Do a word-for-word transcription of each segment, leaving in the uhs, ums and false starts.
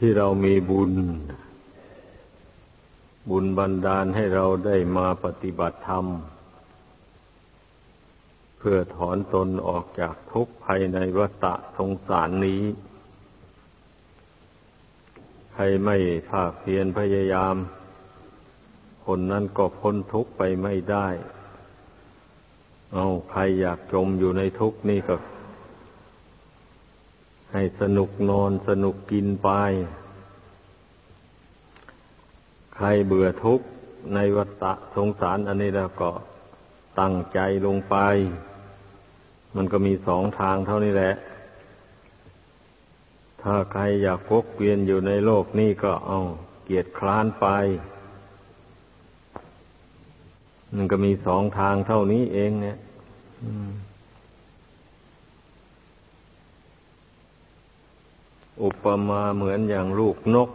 ที่เรามีบุญบุญบันดาลให้เราได้มาปฏิบัติธรรมเพื่อถอนตนออกจากทุกข์ภายในวัฏสงสารนี้ใครไม่ภาคเพียรพยายามคนนั้นก็พ้นทุกข์ไปไม่ได้เอาใครอยากจมอยู่ในทุกข์นี่ก็ให้สนุกนอนสนุกกินไปใครเบื่อทุกข์ในวัฏสงสารอันนี้แล้วก็ตั้งใจลงไปมันก็มีสองทางเท่านี้แหละถ้าใครอยากวกเวียนอยู่ในโลกนี้ก็เอาเกียจคร้านไปมันก็มีสองทางเท่านี้เองเนี่ยอุปมาเหมือนอย่างลูกนก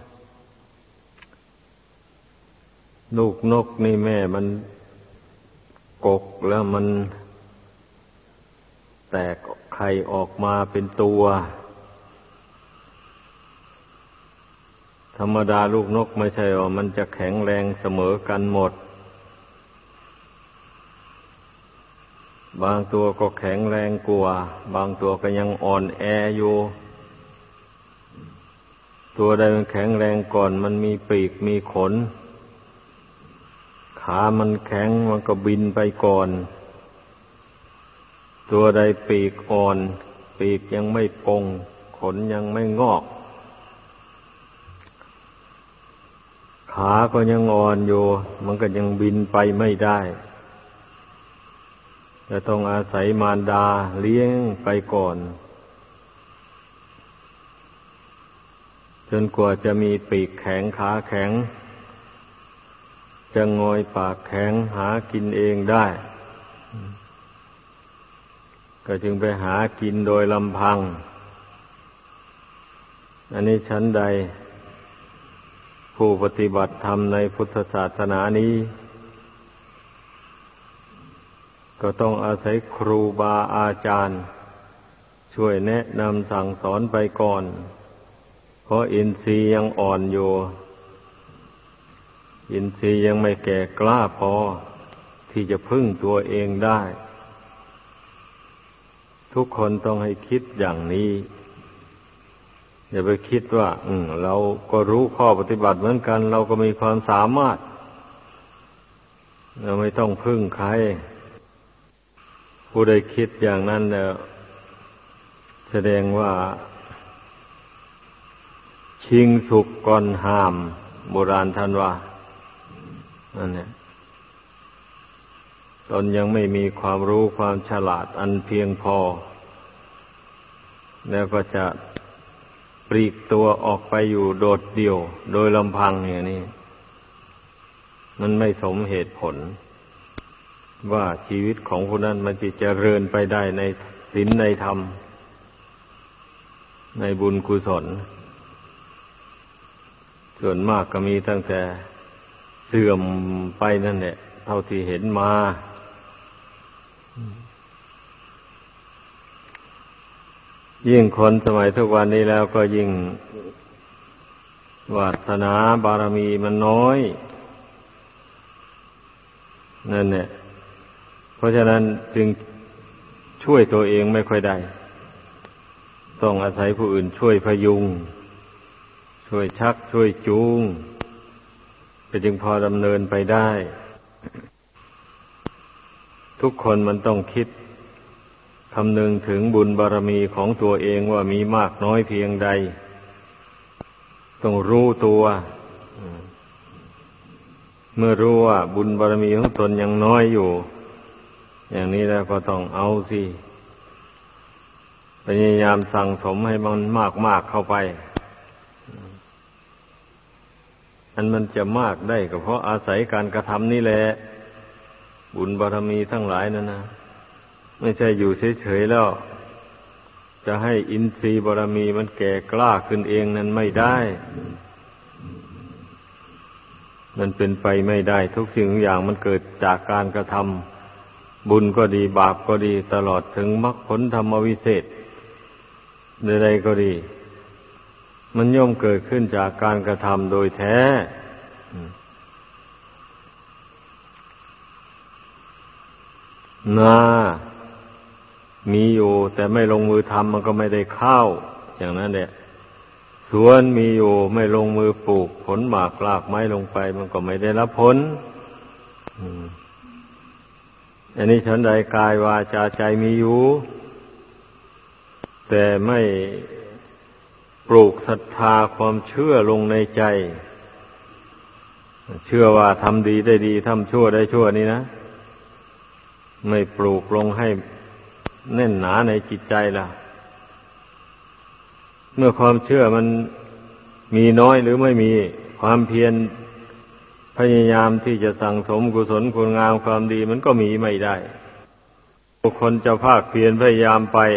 ลูกนกนี่แม่มันกกแล้วมันแตกไข่ออกมาเป็นตัวธรรมดาลูกนกไม่ใช่ว่ามันจะแข็งแรงเสมอกันหมดบางตัวก็แข็งแรงกว่าบางตัวก็ยังอ่อนแออยู่ตัวใดมันแข็งแรงก่อนมันมีปีกมีขนขามันแข็งมันก็บินไปก่อนตัวใดปีกอ่อนปีกยังไม่ปงขนยังไม่งอกขาก็ยังอ่อนอยู่มันก็ยังบินไปไม่ได้จะต้องอาศัยมารดาเลี้ยงไปก่อนจนกว่าจะมีปีกแข็งขาแข็งจะงอยปากแข็งหากินเองได้ก็จึงไปหากินโดยลำพังอันนี้ชั้นใดผู้ปฏิบัติธรรมในพุทธศาสนานี้ก็ต้องอาศัยครูบาอาจารย์ช่วยแนะนำสั่งสอนไปก่อนเพราะอินทรีย์ยังอ่อนอยู่อินทรีย์ยังไม่แก่กล้าพอที่จะพึ่งตัวเองได้ทุกคนต้องให้คิดอย่างนี้อย่าไปคิดว่าอืมเราก็รู้ข้อปฏิบัติเหมือนกันเราก็มีความสามารถเราไม่ต้องพึ่งใครผู้ใดคิดอย่างนั้นแล้วแสดงว่าชิงสุกก่อนห้ามโบราณท่านว่านั่นเนี่ยตนยังไม่มีความรู้ความฉลาดอันเพียงพอแล้วก็จะปลีกตัวออกไปอยู่โดดเดี่ยวโดยลำพังอย่างนี้มันไม่สมเหตุผลว่าชีวิตของผู้นั้นมันจะเจริญไปได้ในศีลในธรรมในบุญกุศลส่วนมากก็มีตั้งแต่เสื่อมไปนั่นแหละเท่าที่เห็นมายิ่งคนสมัยทุกวันนี้แล้วก็ยิ่งวาสนาบารมีมันน้อยนั่นเนี่ยเพราะฉะนั้นจึงช่วยตัวเองไม่ค่อยได้ต้องอาศัยผู้อื่นช่วยพยุงช่วยชักช่วยจูงก็จึงพอดำเนินไปได้ทุกคนมันต้องคิดคำนึงถึงบุญบารมีของตัวเองว่ามีมากน้อยเพียงใดต้องรู้ตัวเมื่อรู้ว่าบุญบารมีของตนยังน้อยอยู่อย่างนี้แล้วก็ต้องเอาสิพยายามสั่งสมให้มันมากๆเข้าไปอันมันจะมากได้ก็เพราะอาศัยการกระทำนี่แหละบุญบารมีทั้งหลายนั่นนะไม่ใช่อยู่เฉยๆแล้วจะให้อินทรีย์บารมีมันแก่กล้าขึ้นเองนั้นไม่ได้มันเป็นไปไม่ได้ทุกสิ่งทุกอย่างมันเกิดจากการกระทำบุญก็ดีบาปก็ดีตลอดถึงมรรคผลธรรมวิเศษใดๆก็ดีมันย่อมเกิดขึ้นจากการกระทำโดยแท้นามีอยู่แต่ไม่ลงมือทำมันก็ไม่ได้ข้าวอย่างนั้นแหละสวนมีอยู่ไม่ลงมือปลูกผลหมากรากไม้ลงไปมันก็ไม่ได้รับผลอันนี้ฉันใดกายวาจาใจมีอยู่แต่ไม่ปลูกศรัทธาความเชื่อลงในใจเชื่อว่าทำดีได้ดีทำชั่วได้ชั่วนี่นะไม่ปลูกลงให้แน่นหนาในจิตใจล่ะเมื่อความเชื่อมันมีน้อยหรือไม่มีความเพียรพยายามที่จะสั่งสมกุศลคุณงามความดีมันก็มีไม่ได้บุคคลจะภาคเพียรพยายามไป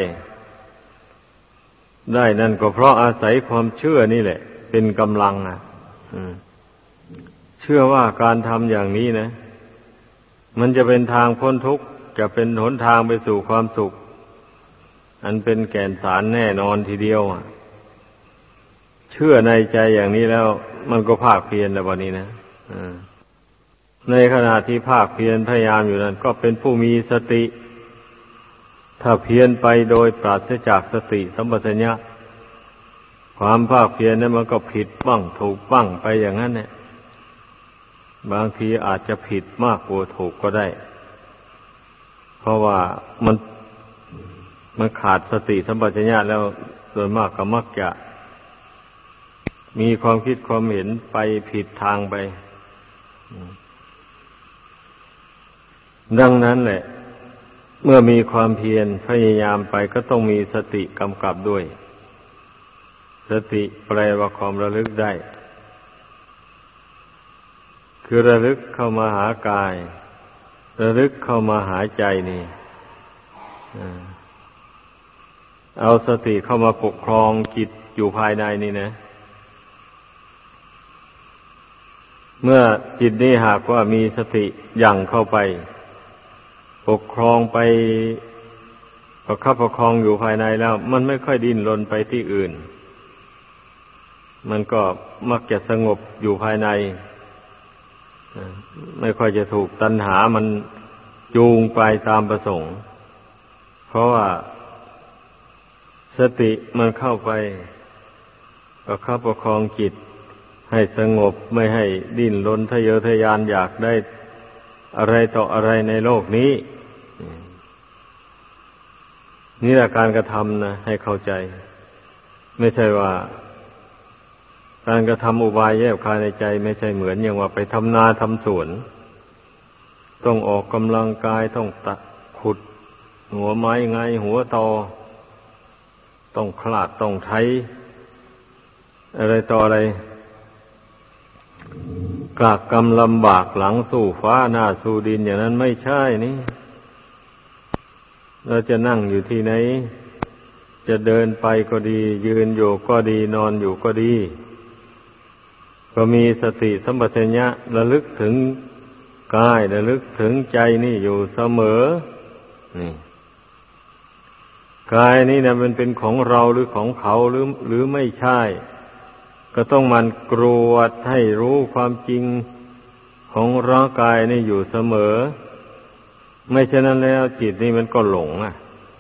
ได้นั่นก็เพราะอาศัยความเชื่อนี่แหละเป็นกำลังอ่ะเชื่อว่าการทำอย่างนี้นะมันจะเป็นทางพ้นทุกข์จะเป็นหนทางไปสู่ความสุขอันเป็นแก่นสารแน่นอนทีเดียวอ่ะเชื่อในใจอย่างนี้แล้วมันก็ภาคเพียรแล้ววันนี้นะในขณะที่ภาคเพียรพยายามอยู่นั้นก็เป็นผู้มีสติถ้าเพียรไปโดยปราศจากสติสัมปชัญญะความภาคเพียรนั้นมันก็ผิดบ้างถูกบ้างไปอย่างนั้นเนี่ยบางทีอาจจะผิดมากกว่าถูกก็ได้เพราะว่ามันมันขาดสติสัมปชัญญะแล้วโดยมากก็มักจะมีความคิดความเห็นไปผิดทางไปดังนั้นแหละเมื่อมีความเพียรพยายามไปก็ต้องมีสติกำกับด้วยสติแปลว่าความระลึกได้คือระลึกเข้ามาหากายระลึกเข้ามาหาใจนี่เอาสติเข้ามาปกครองจิตอยู่ภายในนี่นะเมื่อจิตนี้หากว่ามีสติยั่งเข้าไปปกครองไปประคับประคองอยู่ภายในแล้วมันไม่ค่อยดิ้นรนไปที่อื่นมันก็มักจะสงบอยู่ภายในไม่ค่อยจะถูกตัณหามันจูงไปตามประสงค์เพราะว่าสติมันเข้าไปประคับประคองจิตให้สงบไม่ให้ดิ้นรนทะเยอทะยานอยากได้อะไรต่ออะไรในโลกนี้นี่แหละการกระทำนะให้เข้าใจไม่ใช่ว่าการกระทำอุบายแยบคายในใจไม่ใช่เหมือนอย่างว่าไปทำนาทำสวนต้องออกกำลังกายต้องตัดขุดหัวไม้ไงหัวตอต้องคลาดต้องไถอะไรต่ออะไรกากกำลำบากหลังสู่ฟ้าหน้าสู่ดินอย่างนั้นไม่ใช่นี่เราจะนั่งอยู่ที่ไหนจะเดินไปก็ดียืนอยู่ก็ดีนอนอยู่ก็ดีก็มีสติสัมปชัญญะระลึกถึงกายระลึกถึงใจนี่อยู่เสมอนี่กายนี่นะมันเป็นของเราหรือของเขาหรือหรือไม่ใช่ก็ต้องมันกรวดให้รู้ความจริงของร่างกายนี่อยู่เสมอไม่เช่นนั้นแล้วจิตนี่มันก็หลงอ่ะ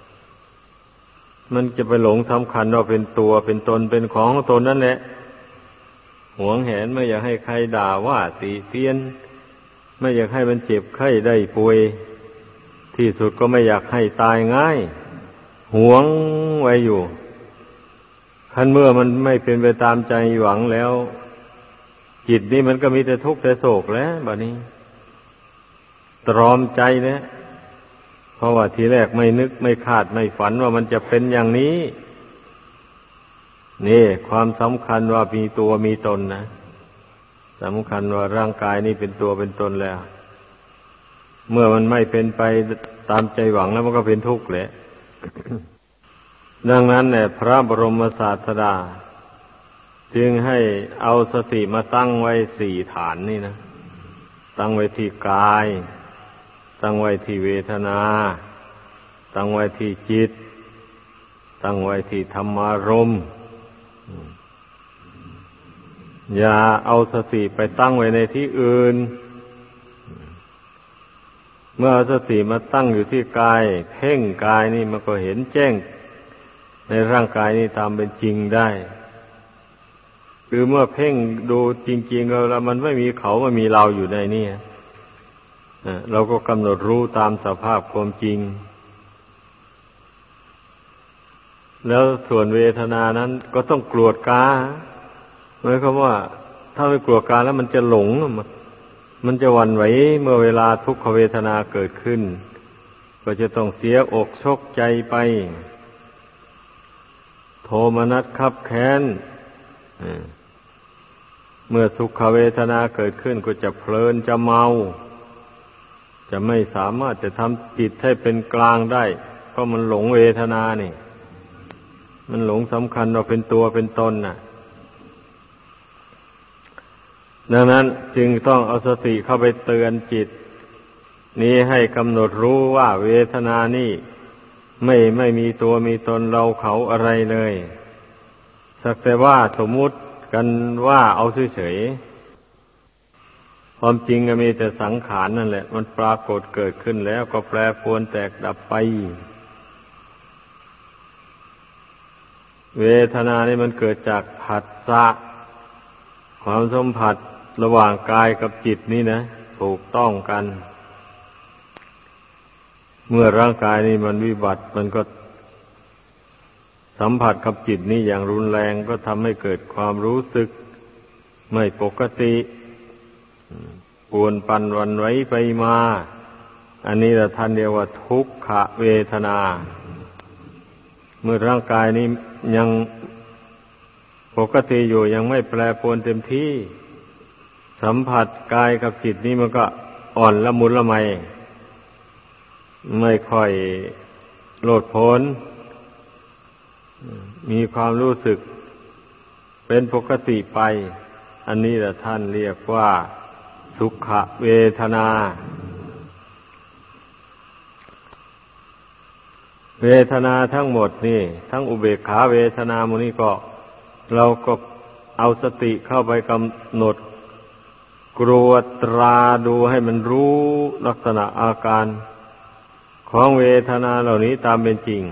มันจะไปหลงสำคัญว่าเป็นตัวเป็นตนเป็นของตนนั่นแหละหวงแหนไม่อยากให้ใครด่าว่าติเตียนไม่อยากให้มันเจ็บไข้ได้ป่วยที่สุดก็ไม่อยากให้ตายง่ายหวงไว้อยู่คันเมื่อมันไม่เป็นไปตามใจหวังแล้วจิตนี่มันก็มีแต่ทุกข์แต่โศกแล้วบัดนี้ตรอมใจเนี่ยเพราะว่าทีแรกไม่นึกไม่คาดไม่ฝันว่ามันจะเป็นอย่างนี้นี่ความสำคัญว่ามีตัวมีตนนะสำคัญว่าร่างกายนี่เป็นตัวเป็นตนแล้วเมื่อมันไม่เป็นไปตามใจหวังแล้วมันก็เป็นทุกข์แหละ ดังนั้นเนี่ยพระบรมศาสดาจึงให้เอาสติมาตั้งไว้สี่ฐานนี่นะตั้งไว้ที่กายตั้งไว้ที่เวทนาตั้งไว้ที่จิตตั้งไว้ที่ธรรมารมณ์อย่าเอาสติไปตั้งไว้ในที่อื่นเมื่อเอาสติมาตั้งอยู่ที่กายเพ่งกายนี่มันก็เห็นแจ้งในร่างกายนี่ตามเป็นจริงได้คือเมื่อเพ่งดูจริงๆแล้วมันไม่มีเขาไม่มีเราอยู่ในนี่เราก็กำหนดรู้ตามสภาพความจริงแล้วส่วนเวทนานั้นก็ต้องกรวดกาหมายความว่าถ้าไม่กรวดกาแล้วมันจะหลงมันจะหวั่นไหวเมื่อเวลาทุกขเวทนาเกิดขึ้นก็จะต้องเสียอกชกใจไปโทมนัสคับแค้นเมื่อทุกขเวทนาเกิดขึ้นก็จะเพลินจะเมาจะไม่สามารถจะทำจิตให้เป็นกลางได้เพราะมันหลงเวทนานี่มันหลงสำคัญว่าเป็นตัวเป็นตนน่ะดังนั้นจึงต้องเอาสติเข้าไปเตือนจิตนี้ให้กำหนดรู้ว่าเวทนานี่ไม่ไม่มีตัวมีตนเราเขาอะไรเลยสักแต่ว่าสมมุติกันว่าเอาเฉยๆความจริงก็มีแต่สังขารนั่นแหละมันปรากฏเกิดขึ้นแล้วก็แปรปรวนแตกดับไปเวทนานี่มันเกิดจากผัสสะความสัมผัสระหว่างกายกับจิตนี่นะถูกต้องกันเมื่อร่างกายนี่มันวิบัติมันก็สัมผัสกับจิตนี่อย่างรุนแรงก็ทำให้เกิดความรู้สึกไม่ปกติปวนปั่นหวั่นไหวไปมาอันนี้ละท่านเรียกว่าทุกขเวทนาเมื่อร่างกายนี้ยังปกติอยู่ยังไม่แปรปรวนเต็มที่สัมผัสกายกับจิตนี้มันก็อ่อนละมุนละไมไม่ค่อยโลดโผนมีความรู้สึกเป็นปกติไปอันนี้แหละท่านเรียกว่าสุขเวทนาเวทนาทั้งหมดนี่ทั้งอุเบกขาเวทนาโมนี้ก็เราก็เอาสติเข้าไปกำหนดกรวดตราดูให้มันรู้ลักษณะอาการของเวทนาเหล่านี้ตามเป็นจริง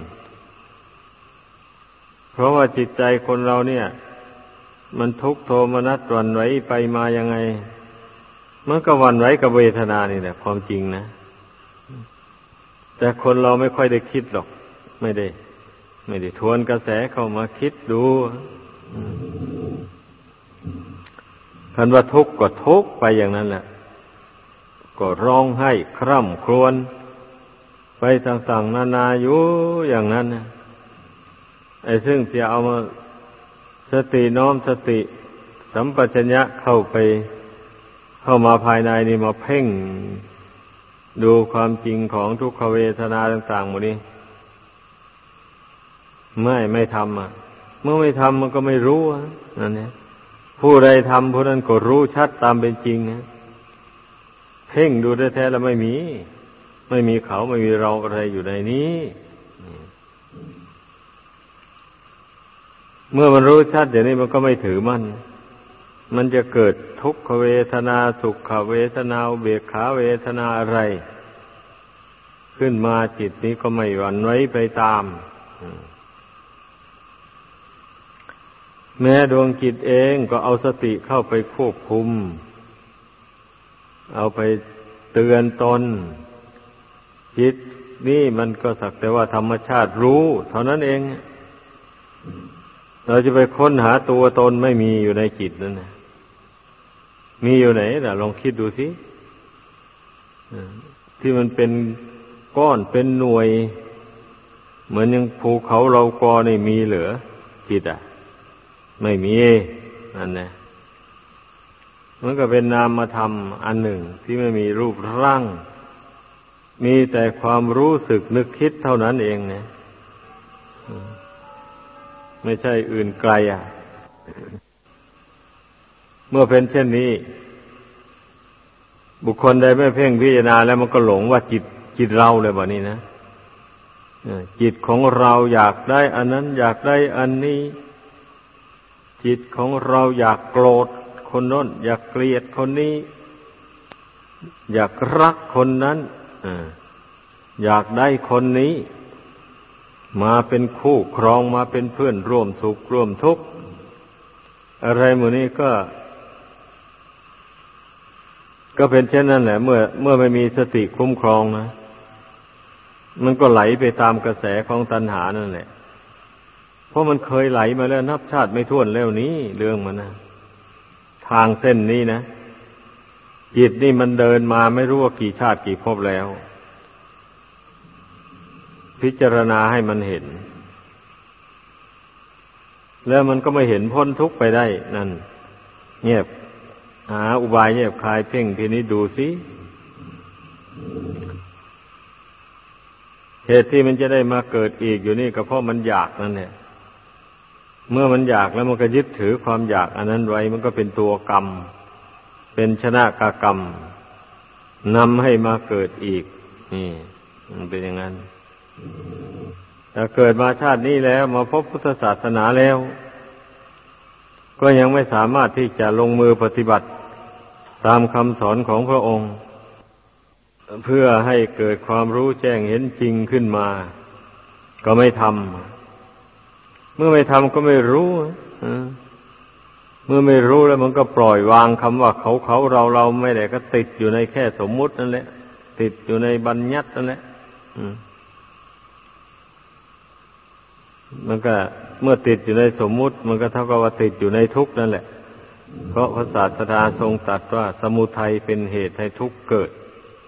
เพราะว่าจิตใจคนเราเนี่ยมันทุกข์โทมนัสหวั่นไหวไปมายังไงมันก็หวั่นไหวกับเวทนานี่แหละความจริงนะแต่คนเราไม่ค่อยได้คิดหรอกไม่ได้ไม่ได้ทวนกระแสเข้ามาคิดดูคันว่าทุกข์ก็ทุกข์ไปอย่างนั้นแหละก็ร้องไห้คร่ำครวญไปต่างๆนานาอยู่อย่างนั้นนะไอ้ซึ่งจะเอามาสติน้อมสติสัมปชัญญะเข้าไปเข้ามาภายในนี่มาเพ่งดูความจริงของทุกขเวทนาต่างๆหมดนี้ไม่ไม่ทำอ่ะเมื่อไม่ทำมันก็ไม่รู้นั่นเนี่ยผู้ใดทำผู้นั้นก็รู้ชัดตามเป็นจริงนะเพ่งดูแท้ๆแล้วไม่มีไม่มีเขาไม่มีเราอะไรอยู่ในนี้เมื่อมันรู้ชัดอย่างนี้มันก็ไม่ถือมั่นมันจะเกิดทุกขเวทนาสุขเวทนาอุเบกขาเวทนาอะไรขึ้นมาจิตนี้ก็ไม่หวั่นไหวไปตามแม้ดวงจิตเองก็เอาสติเข้าไปควบคุมเอาไปเตือนตนจิตนี่มันก็สักแต่ว่าธรรมชาติรู้เท่านั้นเองเราจะไปค้นหาตัวตนไม่มีอยู่ในจิตนั่นนะมีอยู่ไหนล่ะลองคิดดูสิที่มันเป็นก้อนเป็นหน่วยเหมือนอย่างภูเขาเรากอนี่มีเหลือจิตอ่ะไม่มีนั่นแหละมันก็เป็นนามธรรมอันหนึ่งที่ไม่มีรูปร่างมีแต่ความรู้สึกนึกคิดเท่านั้นเองนะไม่ใช่อื่นไกลอ่ะเมื่อเป็นเช่นนี้บุคคลใดไม่เพ่งพิจารณาแล้วมันก็หลงว่าจิตจิตเราเลยแบบนี้นะจิตของเราอยากได้อันนั้นอยากได้อันนี้จิตของเราอยากโกรธคนโน้นอยากเกลียดคนนี้อยากรักคนนั้นอยากได้คนนี้มาเป็นคู่ครองมาเป็นเพื่อนร่วมสุขร่วมทุกข์อะไรหมู่นี้ก็ก็เป็นเช่นนั้นแหละเมื่อเมื่อไม่มีสติคุ้มครองนะมันก็ไหลไปตามกระแสของตัณหานั่นแหละเพราะมันเคยไหลมาแล้วนับชาติไม่ถ้วนแล้วนี้เรื่องมันนะทางเส้นนี้นะจิตนี่มันเดินมาไม่รู้ว่ากี่ชาติกี่ภพแล้วพิจารณาให้มันเห็นแล้วมันก็ไม่เห็นพ้นทุกข์ไปได้นั่นเงียบหาอุบายเงียบคายเพ่งทีนี้ดูสิเหตุที่มันจะได้มาเกิดอีกอยู่นี่ก็เพราะมันอยากนั่นแหละเมื่อมันอยากแล้วมันก็ยึดถือความอยากอันนั้นไว้มันก็เป็นตัวกรรมเป็นชนะกกรรมนำให้มาเกิดอีกนี่มันเป็นอย่างนั้นถ้าเกิดมาชาตินี้แล้วมาพบพุทธศาสนาแล้วก็ยังไม่สามารถที่จะลงมือปฏิบัติตามคำสอนของพระองค์เพื่อให้เกิดความรู้แจ้งเห็นจริงขึ้นมาก็ไม่ทำเมื่อไม่ทำก็ไม่รู้เมื่อไม่รู้แล้วมันก็ปล่อยวางคำว่าเขาเขาเราเราไม่ได้ก็ติดอยู่ในแค่สมมุตินั่นแหละติดอยู่ในบัญญัตินั่นแหละมันก็เมื่อติดอยู่ในสมมุติมันก็เท่ากับว่าติดอยู่ในทุกข์นั่นแหละเพราะพระศาสดาทรงตรัสว่าสมุทัยเป็นเหตุให้ทุกข์เกิด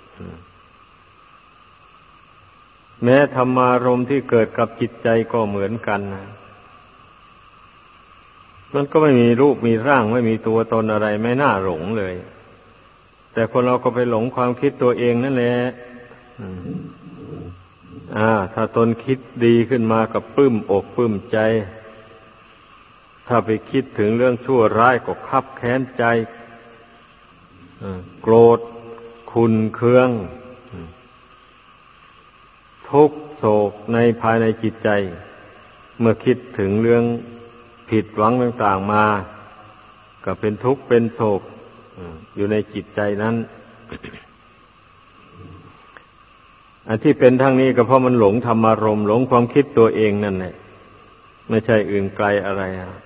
แม้ธรรมารมณ์ที่เกิดกับจิตใจก็เหมือนกันนะมันก็ไม่มีรูปมีร่างไม่มีตัวตนอะไรไม่น่าหลงเลยแต่คนเราก็ไปหลงความคิดตัวเองนั่นแหละอ่าถ้าตนคิดดีขึ้นมาก็ปลื้มอกปลื้มใจถ้าไปคิดถึงเรื่องชั่วร้ายก็คับแค้นใจโกรธขุ่นเคืองทุกข์โศกในภายในจิตใจเมื่อคิดถึงเรื่องผิดหวังต่างๆมาก็เป็นทุกข์เป็นโศกอยู่ในจิตใจนั้นอันที่เป็นทั้งนี้ก็เพราะมันหลงธรรมารมณ์หลงความคิดตัวเองนั่นแหละไม่ใช่อื่นไกลอะไร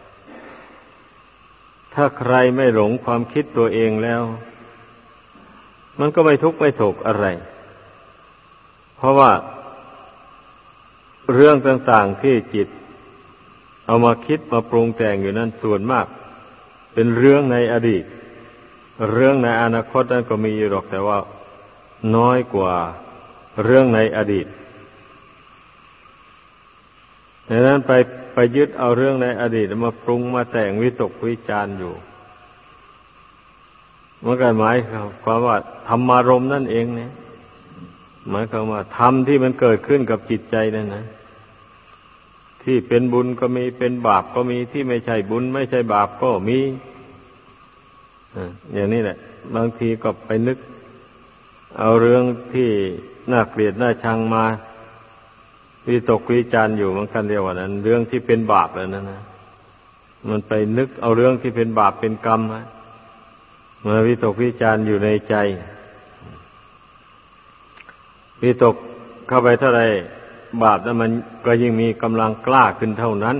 ถ้าใครไม่หลงความคิดตัวเองแล้วมันก็ไม่ทุกข์ไม่โศกอะไรเพราะว่าเรื่องต่างๆที่จิตเอามาคิดมาปรุงแต่งอยู่นั้นส่วนมากเป็นเรื่องในอดีตเรื่องในอนาคตนั้นก็มีอยู่หรอกแต่ว่าน้อยกว่าเรื่องในอดีตดังนั้นไปไปยึดเอาเรื่องในอดีตมาปรุงมาแต่งวิตกวิจารณ์อยู่มันก็หมายความว่าธรรมารมณ์นั่นเองเนี่ยหมายความว่าธรรมที่มันเกิดขึ้นกับจิตใจนั่นนะที่เป็นบุญก็มีเป็นบาปก็มีที่ไม่ใช่บุญไม่ใช่บาปก็มีอย่างนี้แหละบางทีก็ไปนึกเอาเรื่องที่น่าเกลียดน่าชังมาวิตกวิจารณ์อยู่มันกันเดียวนั้นเรื่องที่เป็นบาปแล้วนั่นนะมันไปนึกเอาเรื่องที่เป็นบาปเป็นกรรมมาวิตกวิจารณ์อยู่ในใจวิตกเข้าไปเท่าไรบาปนั้นมันก็ยิ่งมีกำลังกล้าขึ้นเท่านั้น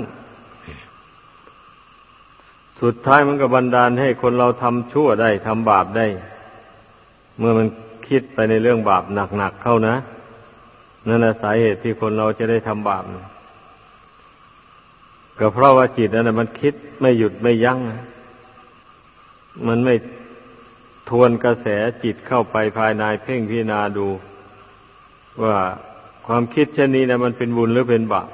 สุดท้ายมันก็บันดาลให้คนเราทำชั่วได้ทำบาปได้เมื่อมันคิดไปในเรื่องบาปหนักๆเข้านะนั่นแหละสาเหตุที่คนเราจะได้ทำบาปก็เพราะว่าจิตนั้นมันคิดไม่หยุดไม่ยั้งมันไม่ทวนกระแสจิตเข้าไปภายในเพ่งพิจารณาดูว่าความคิดเช่นนี้นะมันเป็นบุญหรือเป็นบาป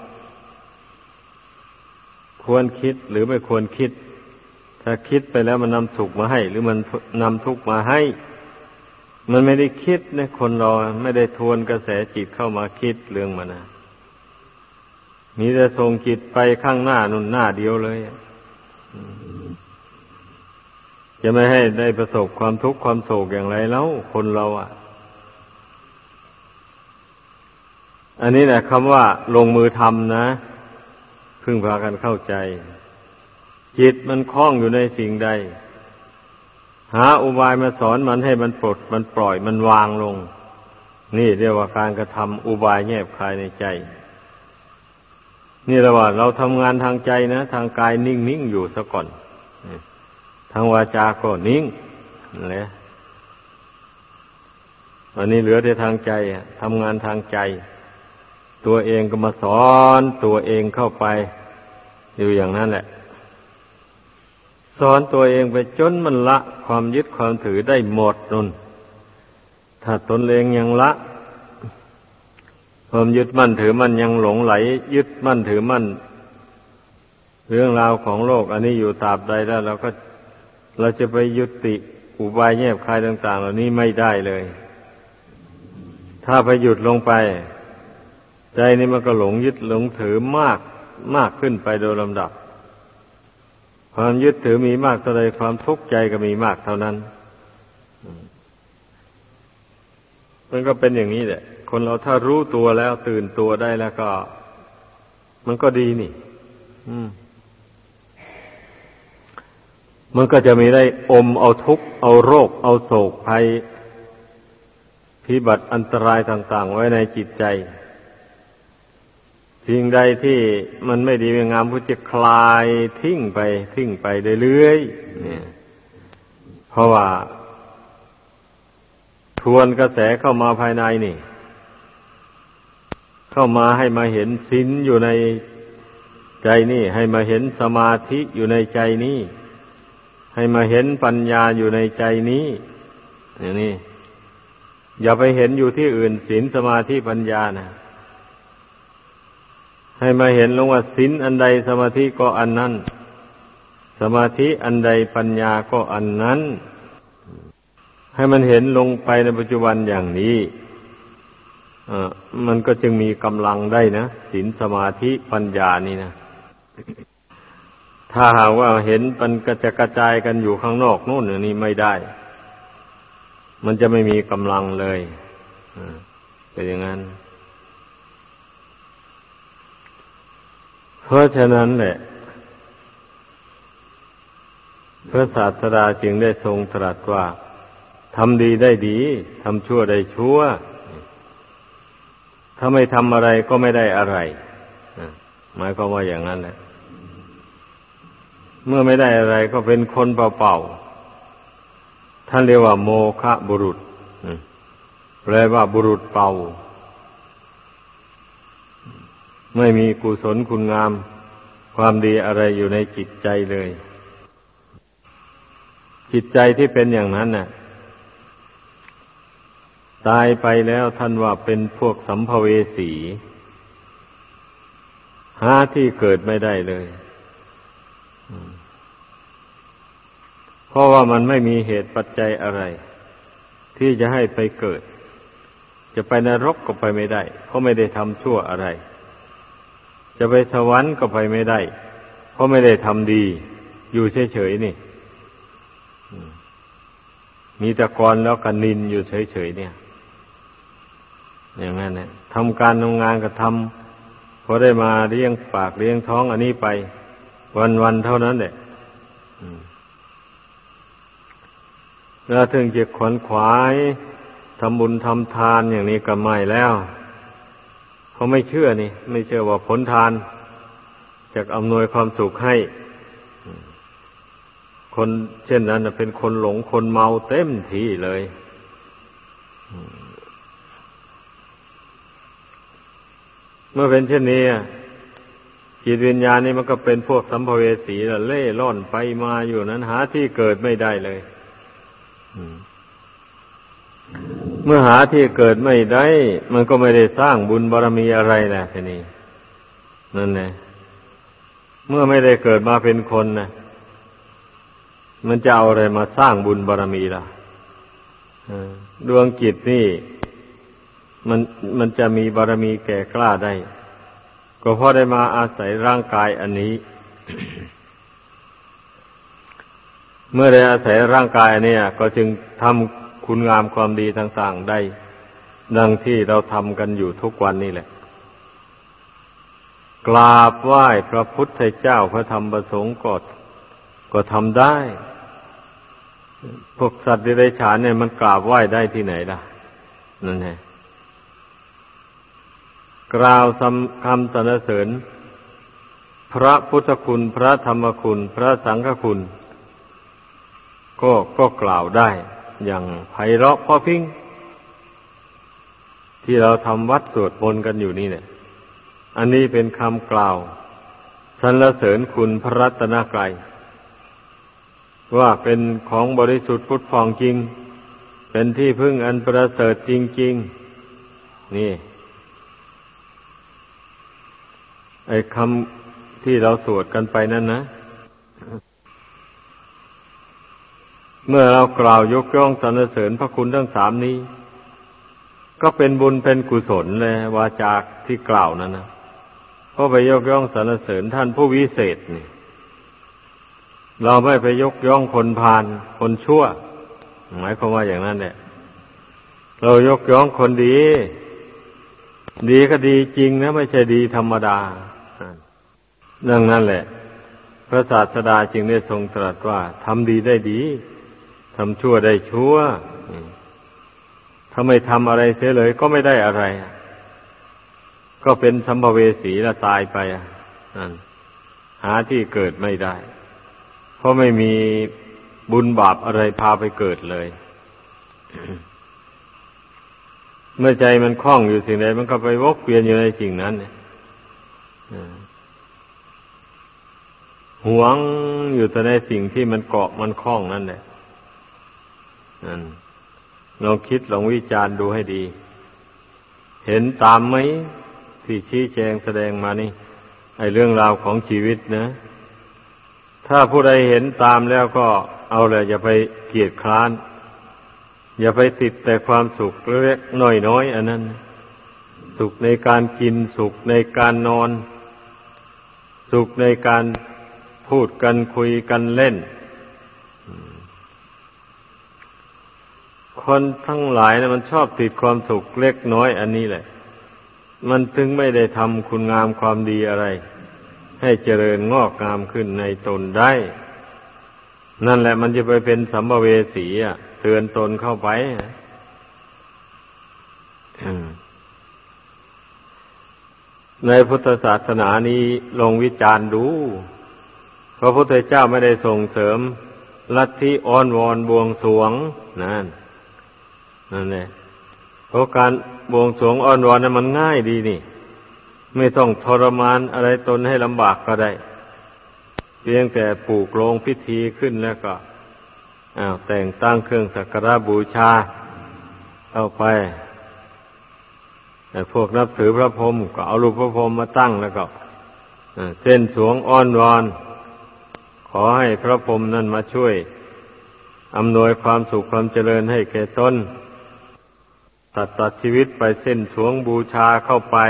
ควรคิดหรือไม่ควรคิดถ้าคิดไปแล้วมันนำสุขมาให้หรือมันนำทุกข์มาให้มันไม่ได้คิดนะคนเราไม่ได้ทวนกระแสจิตเข้ามาคิดเรื่องมันนะมีแต่ส่งจิตไปข้างหน้านู่นหน้าเดียวเลยจะไม่ให้ได้ประสบความทุกข์ความโศกอย่างไรแล้วคนเราอ่ะอันนี้แหละคำว่าลงมือทำนะพึงพากันเข้าใจจิตมันคล้องอยู่ในสิ่งใดหาอุบายมาสอนมันให้มันปลดมันปล่อยมันวางลงนี่เรียกว่าการกระทำอุบายแยบคายในใจนี่แหละว่าเราทำงานทางใจนะทางกายนิ่งๆอยู่ซะก่อนทางวาจาก็นิ่งนั่นแหละวันนี้เหลือแต่ทางใจทำงานทางใจตัวเองก็มาสอนตัวเองเข้าไปอยู่อย่างนั้นแหละสอนตัวเองไปจนมันละความยึดความถือได้หมดนุ่นถ้าตนเองยังละความยึดมั่นถือมั่นยังหลงไหลยึดมั่นถือมั่นเรื่องราวของโลกอันนี้อยู่ตราบใดแล้วเราก็เราจะไปยุติอุบายแยบคายต่างๆเหล่านี้ไม่ได้เลยถ้าไปหยุดลงไปใจนี่มันก็หลงยึดหลงถือมากมากขึ้นไปโดยลำดับความยึดถือมีมากเท่าใดความทุกข์ใจก็มีมากเท่านั้นมันก็เป็นอย่างนี้แหละคนเราถ้ารู้ตัวแล้วตื่นตัวได้แล้วก็มันก็ดีนี่อืมมันก็จะมีได้อมเอาทุกข์เอาโรคเอาโศกภัยพิบัติอันตรายต่างๆไว้ในจิตใจสิ่งใดที่มันไม่ดีไม่งามพุทธจะคลายทิ้งไปทิ้งไปเรื่อยๆเนี่ยเพราะว่าทวนกระแสเข้ามาภายในนี่เข้ามาให้มาเห็นศีลอยู่ในใจนี่ให้มาเห็นสมาธิอยู่ในใจนี่ให้มาเห็นปัญญาอยู่ในใจนี้อย่างนี้อย่าไปเห็นอยู่ที่อื่นศีลสมาธิปัญญานะให้มาเห็นลงว่าศีลอันใดสมาธิก็อันนั้นสมาธิอันใดปัญญาก็อันนั้นให้มันเห็นลงไปในปัจจุบันอย่างนี้อ่ามันก็จึงมีกำลังได้นะศีลสมาธิปัญญานี่นะถ้าหากว่าเห็นมันกระจะกระจายกันอยู่ข้างนอกโน่นนี่ไม่ได้มันจะไม่มีกำลังเลยอ่าเป็นอย่างนั้นเพราะฉะนั้นแหละพระศาสดาจึงได้ทรงตรัสว่าทำดีได้ดีทำชั่วได้ชั่วถ้าไม่ทำอะไรก็ไม่ได้อะไรหมายความว่าอย่างนั้นแหละเมื่อไม่ได้อะไรก็เป็นคนเปล่าๆท่านเรียกว่าโมฆะบุรุษแปลว่าบุรุษเปล่าไม่มีกุศลคุณงามความดีอะไรอยู่ในจิตใจเลยจิตใจที่เป็นอย่างนั้นน่ะตายไปแล้วท่านว่าเป็นพวกสัมภเวสีหาที่เกิดไม่ได้เลยเพราะว่ามันไม่มีเหตุปัจจัยอะไรที่จะให้ไปเกิดจะไปนรกก็ไปไม่ได้เพราะไม่ได้ทำชั่วอะไรจะไปสวรรค์ก็ไปไม่ได้เพราะไม่ได้ทำดีอยู่เฉยๆนี่มีแต่กรแล้วกันนินอยู่เฉยๆเนี่ยอย่างนั้นเนี่ยทำการทำงานก็ทำพอได้มาเลี้ยงปากเลี้ยงท้องอันนี้ไปวันๆเท่านั้นแหละแล้วถึงจะขวนขวายทำบุญทำทานอย่างนี้ก็ไม่แล้วเขาไม่เชื่อนี่ไม่เชื่อว่าผลทานจะอำนวยความสุขให้คนเช่นนั้นเป็นคนหลงคนเมาเต็มที่เลยเมื่อเป็นเช่นนี้จิตวิญญาณนี่มันก็เป็นพวกสัมภเวสีละเล่ร่อนไปมาอยู่นั้นหาที่เกิดไม่ได้เลยเมื่อหาที่เกิดไม่ได้มันก็ไม่ได้สร้างบุญบารมีอะไรแหละทีนี้นั่นแหละเมื่อไม่ได้เกิดมาเป็นคนนะมันจะเอาอะไรมาสร้างบุญบารมีล่ะดวงจิตนี่มันมันจะมีบารมีแก่กล้าได้ก็เพราะได้มาอาศัยร่างกายอันนี้ เมื่อได้อาศัยร่างกายเนี่ยก็จึงทำคุณงามความดีต่างๆได้ดังที่เราทำกันอยู่ทุกวันนี่แหละกราบไหว้พระพุทธเจ้าพระธรรมพระสงฆ์ก็ก็ทำได้พวกสัตว์เดรัจฉานเนี่ยมันกราบไหว้ได้ที่ไหนล่ะนั่นแหละกล่าวคำสรรเสริญพระพุทธคุณพระธรรมคุณพระสังฆคุณก็ก็กล่าวได้อย่างไพเราะเพราะพริ้งที่เราทำวัดสวดมนต์กันอยู่นี่เนี่ยอันนี้เป็นคำกล่าวสรรเสริญคุณพระรัตนกรัยว่าเป็นของบริสุทธิ์พุทธผ่องจริงเป็นที่พึ่งอันประเสริฐจริงๆนี่ไอ้คำที่เราสวดกันไปนั่นนะเมื่อเรากล่าวยกย่องสรรเสริญพระคุณทั้งสามนี้ก็เป็นบุญเป็นกุศลเลยวาจาที่กล่าวนั้นนะเพราะไปยกย่องสรรเสริญท่านผู้วิเศษนี่เราไม่ไปยกย่องคนพาลคนชั่วหมายความว่าอย่างนั้นแหละเรายกย่องคนดีดีก็ดีจริงนะไม่ใช่ดีธรรมดาดังนั้นแหละพระศาสดาจึงได้ทรงตรัสว่าทำดีได้ดีทำชั่วได้ชั่วถ้าไม่ทำอะไรเสียเลยก็ไม่ได้อะไรก็เป็นสัมภเวสีละตายไปนั่นหาที่เกิดไม่ได้เพราะไม่มีบุญบาปอะไรพาไปเกิดเลย เมื่อใจมันคล้องอยู่สิ่งใดมันก็ไปวกเวียนอยู่ในสิ่งนั้นหวงอยู่แต่ในสิ่งที่มันเกาะมันคล้องนั่นแหละนั่นลองคิดลองวิจารณ์ดูให้ดีเห็นตามไหมที่ชี้แจงแสดงมานี่ไอ้เรื่องราวของชีวิตนะถ้าผู้ใดเห็นตามแล้วก็เอาเลยอย่าไปเกียจคร้านอย่าไปติดแต่ความสุขเล็กน้อยๆอันนั้นสุขในการกินสุขในการนอนสุขในการพูดกันคุยกันเล่นคนทั้งหลายนะมันชอบติดความสุขเล็กน้อยอันนี้แหละมันถึงไม่ได้ทำคุณงามความดีอะไรให้เจริญงอกงามขึ้นในตนได้นั่นแหละมันจะไปเป็นสัมภเวสีอ่ะเตือนตนเข้าไปในพุทธศาสนานี้ลองวิจารณ์ดูพระพุทธเจ้าไม่ได้ส่งเสริมลัทธิอ้อนวอนบวงสรวงนั่นนั่นแหละเพราะการบวงสรวงอ้อนวอนนั้นมันง่ายดีนี่ไม่ต้องทรมานอะไรตนให้ลำบากก็ได้เพียงแต่ปลูกโรงพิธีขึ้นแล้วก็อ้าวแต่งตั้งเครื่องสักการะบูชาเอาไปแต่พวกนับถือพระพรหมก็เอารูปพระพรหมมาตั้งแล้วก็เส้นสวงอ้อนวอนขอให้พระพรหมนั่นมาช่วยอำนวยความสุขความเจริญให้แก่ตนตัดตัดชีวิตไปเส้นสวงบูชาเข้าไป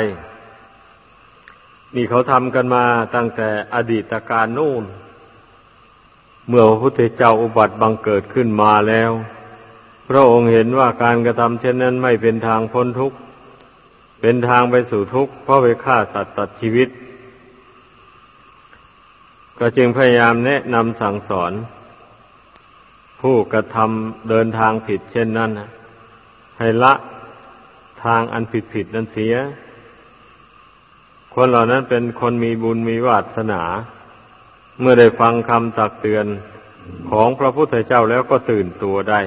นี่เขาทำกันมาตั้งแต่อดีตกาลนู่นเมื่อพระพุทธเจ้าอุบัติบังเกิดขึ้นมาแล้วพระองค์เห็นว่าการกระทำเช่นนั้นไม่เป็นทางพ้นทุกข์เป็นทางไปสู่ทุกข์เพราะไปฆ่าสัตว์ตัดชีวิตก็จึงพยายามแนะนำสั่งสอนผู้กระทำเดินทางผิดเช่นนั้นให้ละทางอันผิดๆนั้นเสียคนเหล่านั้นเป็นคนมีบุญมีวาสนาเมื่อได้ฟังคำตักเตือนของพระพุทธเจ้าแล้วก็ตื่นตัวได้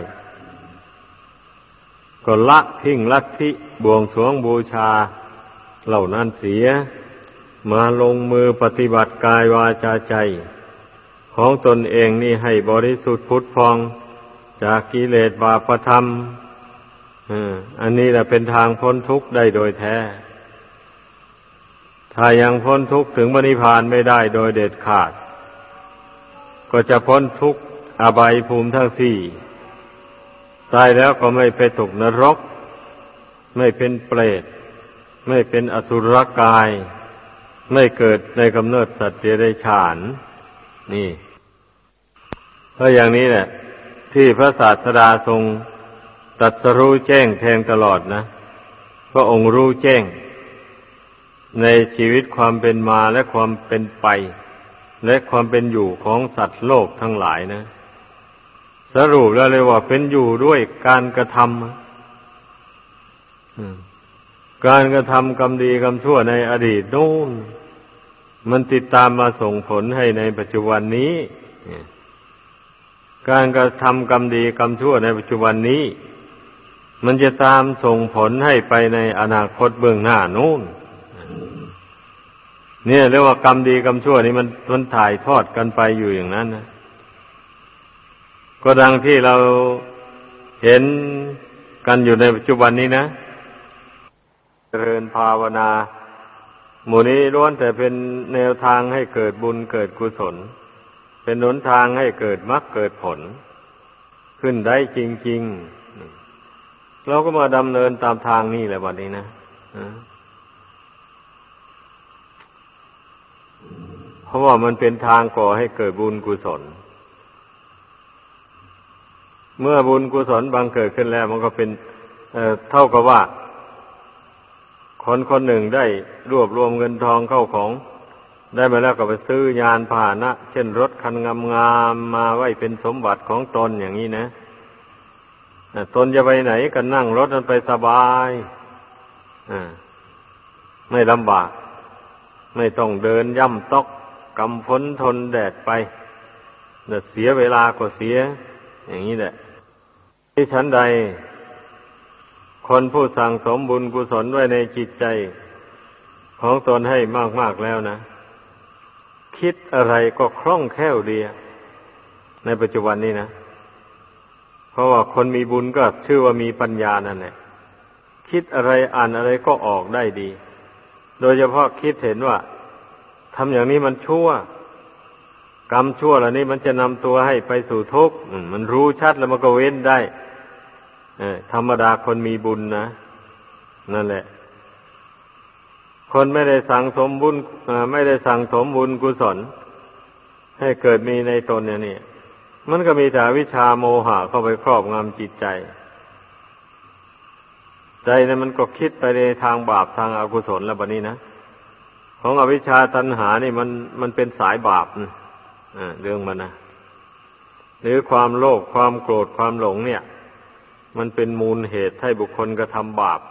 ก็ละทิ้งลัทธิบวงสรวงบูชาเหล่านั้นเสียมาลงมือปฏิบัติกายวาจาใจของตนเองนี่ให้บริสุทธิ์ผุดพองจากกิเลสบาปธรรมอันนี้แหละเป็นทางพ้นทุกข์ได้โดยแท้ถ้ายังพ้นทุกข์ถึงพระนิพพานไม่ได้โดยเด็ดขาดก็จะพ้นทุกข์อบายภูมิทั้งสี่ตายแล้วก็ไม่ไปตกนรกไม่เป็นเปรตไม่เป็นอสุรกายไม่เกิดในกำเนิดสัตว์เดรัจฉานนี่เพราะอย่างนี้แหละที่พระศาสดาทรงตรัสรู้แจ้งแทงตลอดนะพระองค์รู้แจ้งในชีวิตความเป็นมาและความเป็นไปและความเป็นอยู่ของสัตว์โลกทั้งหลายนะสรุปแล้วเลยว่าเป็นอยู่ด้วยการกระทำการกระทำกรรมดีกรรมชั่วในอดีตนู่นมันติดตามมาส่งผลให้ในปัจจุบันนี้การกระทำกรรมดีกรรมชั่วในปัจจุบันนี้มันจะตามส่งผลให้ไปในอนาคตเบื้องหน้านู่นเนี่ยเรียกว่ากรรมดีกรรมชั่วนี่มันมันถ่ายทอดกันไปอยู่อย่างนั้นนะก็ดังที่เราเห็นกันอยู่ในปัจจุบันนี้นะเจริญภาวนาหมู่นี้ล้วนแต่เป็นแนวทางให้เกิดบุญเกิดกุศลเป็นหนทางให้เกิดมรรคเกิดผลขึ้นได้จริงๆเราก็มาดำเนินตามทางนี้แหละวันนี้นะเพราะว่ามันเป็นทางก่อให้เกิดบุญกุศลเมื่อบุญกุศลบังเกิดขึ้นแล้วมันก็เป็น เอ่อ เท่ากับว่าคนคนหนึ่งได้รวบรวมเงินทองเข้าของได้มาแล้วก็ไปซื้อยานพาหนะเช่นรถคันงามๆมาไว้เป็นสมบัติของตนอย่างนี้นะตนจะไปไหนก็นั่งรถนั้นไปสบายไม่ลำบากไม่ต้องเดินย่ำตอกกำฝนทนแดดไปเสียเวลาก็เสียอย่างนี้แหละที่ฉันใดคนผู้สั่งสมบุญกุศลไว้ในจิตใจของตนให้มากๆแล้วนะคิดอะไรก็คล่องแคล่วดีในปัจจุบันนี้นะเพราะว่าคนมีบุญก็ชื่อว่ามีปัญญานั่นแหละคิดอะไรอ่านอะไรก็ออกได้ดีโดยเฉพาะคิดเห็นว่าทำอย่างนี้มันชั่วกรรมชั่วเหล่านี้มันจะนำตัวให้ไปสู่ทุกข์มันรู้ชัดแล้วมันก็เว้นได้ธรรมดาคนมีบุญนะนั่นแหละคนไม่ได้สั่งสมบุญไม่ได้สั่งสมบุญกุศลให้เกิดมีในตนเนี่ยนี่มันก็มีแต่อวิชชาโมหะเข้าไปครอบงำจิตใจใจนั้นมันก็คิดไปในทางบาปทางอกุศลแล้วบัดนี้นะของอวิชชาตัณหานี่มันมันเป็นสายบาปนะเรื่องมันนะหรือความโลภความโกรธความหลงเนี่ยมันเป็นมูลเหตุให้บุคคลกระทำบาป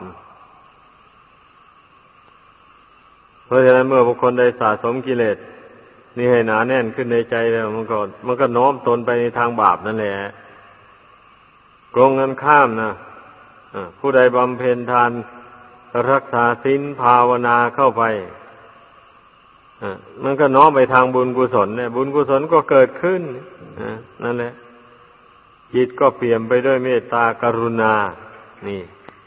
เพราะฉะนั้นเมื่อบุคคลได้สะสมกิเลสนี่ให้หนาแน่นขึ้นในใจแล้วมันก็มันก็โน้มตนไปในทางบาปนั่นแหละตรงกันข้ามนะผู้ใดบำเพ็ญทานรักษาศีลภาวนาเข้าไปมันก็น้อมไปทางบุญกุศลเนี่ยบุญกุศลก็เกิดขึ้นนั่นแหละจิตก็เปี่ยมไปด้วยเมตตากรุณานี่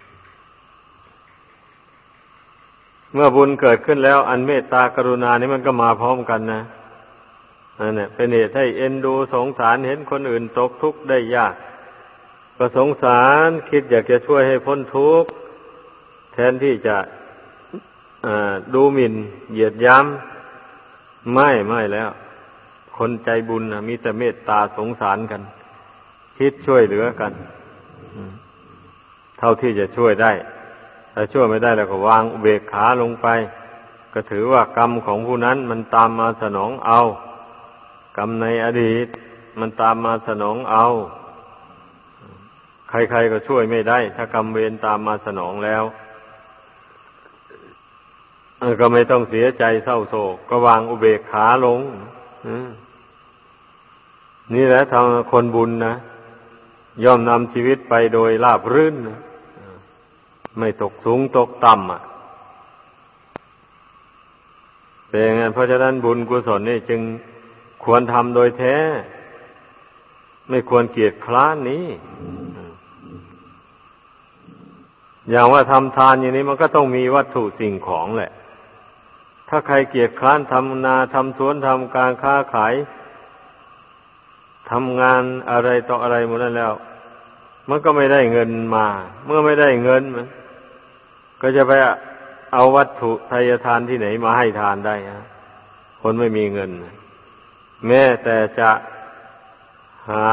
เมื่อบุญเกิดขึ้นแล้วอันเมตตากรุณานี่มันก็มาพร้อมกันนะนั่นแหละเป็นเหตุให้เอ็นดูสงสารเห็นคนอื่นตกทุกข์ได้ยากก็สงสารคิดอยากจะช่วยให้พ้นทุกข์แทนที่จะดูหมิ่นเหยียดหยามไม่ไม่แล้วคนใจบุญนะมีแต่เมตตาสงสารกันคิดช่วยเหลือกันเท่าที่จะช่วยได้ถ้าช่วยไม่ได้แล้วก็วางอุเบกขาลงไปก็ถือว่ากรรมของผู้นั้นมันตามมาสนองเอากรรมในอดีตมันตามมาสนองเอาใครๆก็ช่วยไม่ได้ถ้ากรรมเวรตามมาสนองแล้วก็ไม่ต้องเสียใจเศร้าโศกก็วางอุเบกขาลงนี่แหละทางคนบุญนะย่อมนำชีวิตไปโดยราบรื่นไม่ตกสูงตกต่ำอ่ะเป็นอย่างนั้นเพราะฉะนั้นบุญกุศลนี่จึงควรทำโดยแท้ไม่ควรเกียจคร้านนี้อย่างว่าทำทานอย่างนี้มันก็ต้องมีวัตถุสิ่งของแหละถ้าใครเกียจคร้านทำนาทำสวนทำการค้าขายทำงานอะไรต่ออะไรหมดนั้นแล้วมันก็ไม่ได้เงินมาเมื่อไม่ได้เงินมันก็จะไปเอาวัตถุทายทานที่ไหนมาให้ทานได้ฮะคนไม่มีเงินแม้แต่จะหา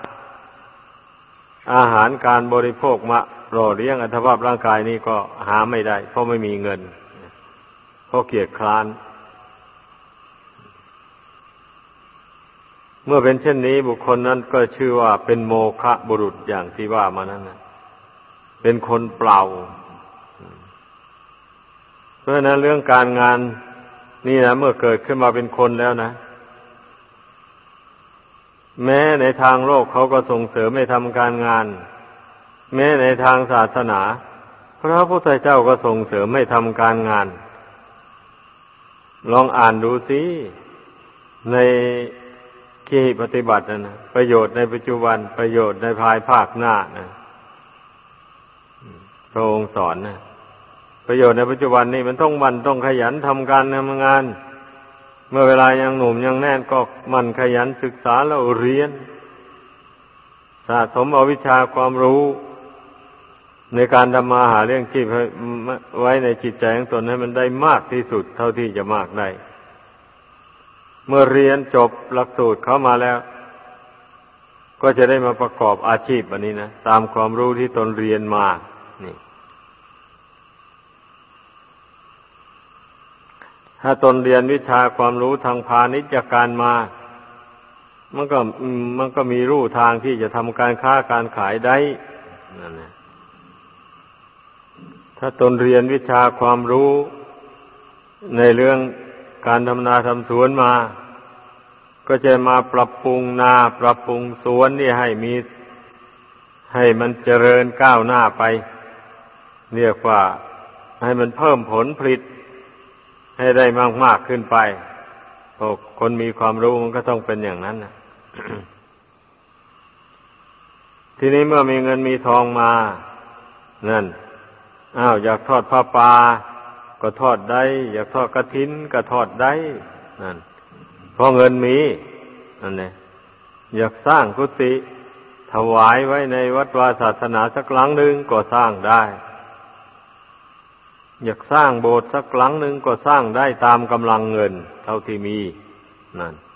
อาหารการบริโภคมาหล่อเลี้ยงอัตภาพร่างกายนี้ก็หาไม่ได้เพราะไม่มีเงินเพราะเกียจคร้านเมื่อเป็นเช่นนี้บุคคลนั้นก็ชื่อว่าเป็นโมฆะบุรุษอย่างที่ว่ามานั้นนะเป็นคนเปล่าเพราะฉะนั้นเรื่องการงานนี่นะเมื่อเกิดขึ้นมาเป็นคนแล้วนะแม้ในทางโลกเขาก็ส่งเสริมให้ทำการงานแม้ในทางศาสนาพระพุทธเจ้าก็ส่งเสริมให้ทำการงานลองอ่านดูสิในที่ปฏิบัตินะนะประโยชน์ในปัจจุบันประโยชน์ในภายภาคหน้านะพระองค์สอนนะประโยชน์ในปัจจุบันนี่มันต้องมันต้องขยันทำการทำงานเมื่อเวลายังหนุ่มยังแน่นก็มันขยันศึกษาแล้วเรียนสะสมเอาวิชาความรู้ในการทำมาหาเลี้ยงชีพไว้ในจิตใจของตนให้มันได้มากที่สุดเท่าที่จะมากได้เมื่อเรียนจบหลักสูตรเข้ามาแล้วก็จะได้มาประกอบอาชีพอันนี้นะตามความรู้ที่ตนเรียนมานี่ถ้าตนเรียนวิชาความรู้ทางพาณิชยการมามันก็มันก็มีรูทางที่จะทำการค้าการขายได้นั่นแหละถ้าตนเรียนวิชาความรู้ในเรื่องการทำนาทำสวนมาก็จะมาปรับปรุงนาปรับปรุงสวนนี่ให้มีให้มันเจริญก้าวหน้าไปเรียกว่าให้มันเพิ่มผลผลิตให้ได้มากๆขึ้นไปพวกคนมีความรู้มันก็ต้องเป็นอย่างนั้นนะ ทีนี้เมื่อมีเงินมีทองมานั่นอ้าวอยากทอดผ้าป่าก็ทอดได้อยากทอดกฐินก็ทอดได้นั่นเพราะเงินมีนั่นแหละอยากสร้างกุฏิถวายไว้ในวัดวาศาสนาสักหลังหนึ่งก็สร้างได้อยากสร้างโบสถ์สักหลังหนึ่งก็สร้างได้ตามกำลังเงินเท่าที่มีนั่น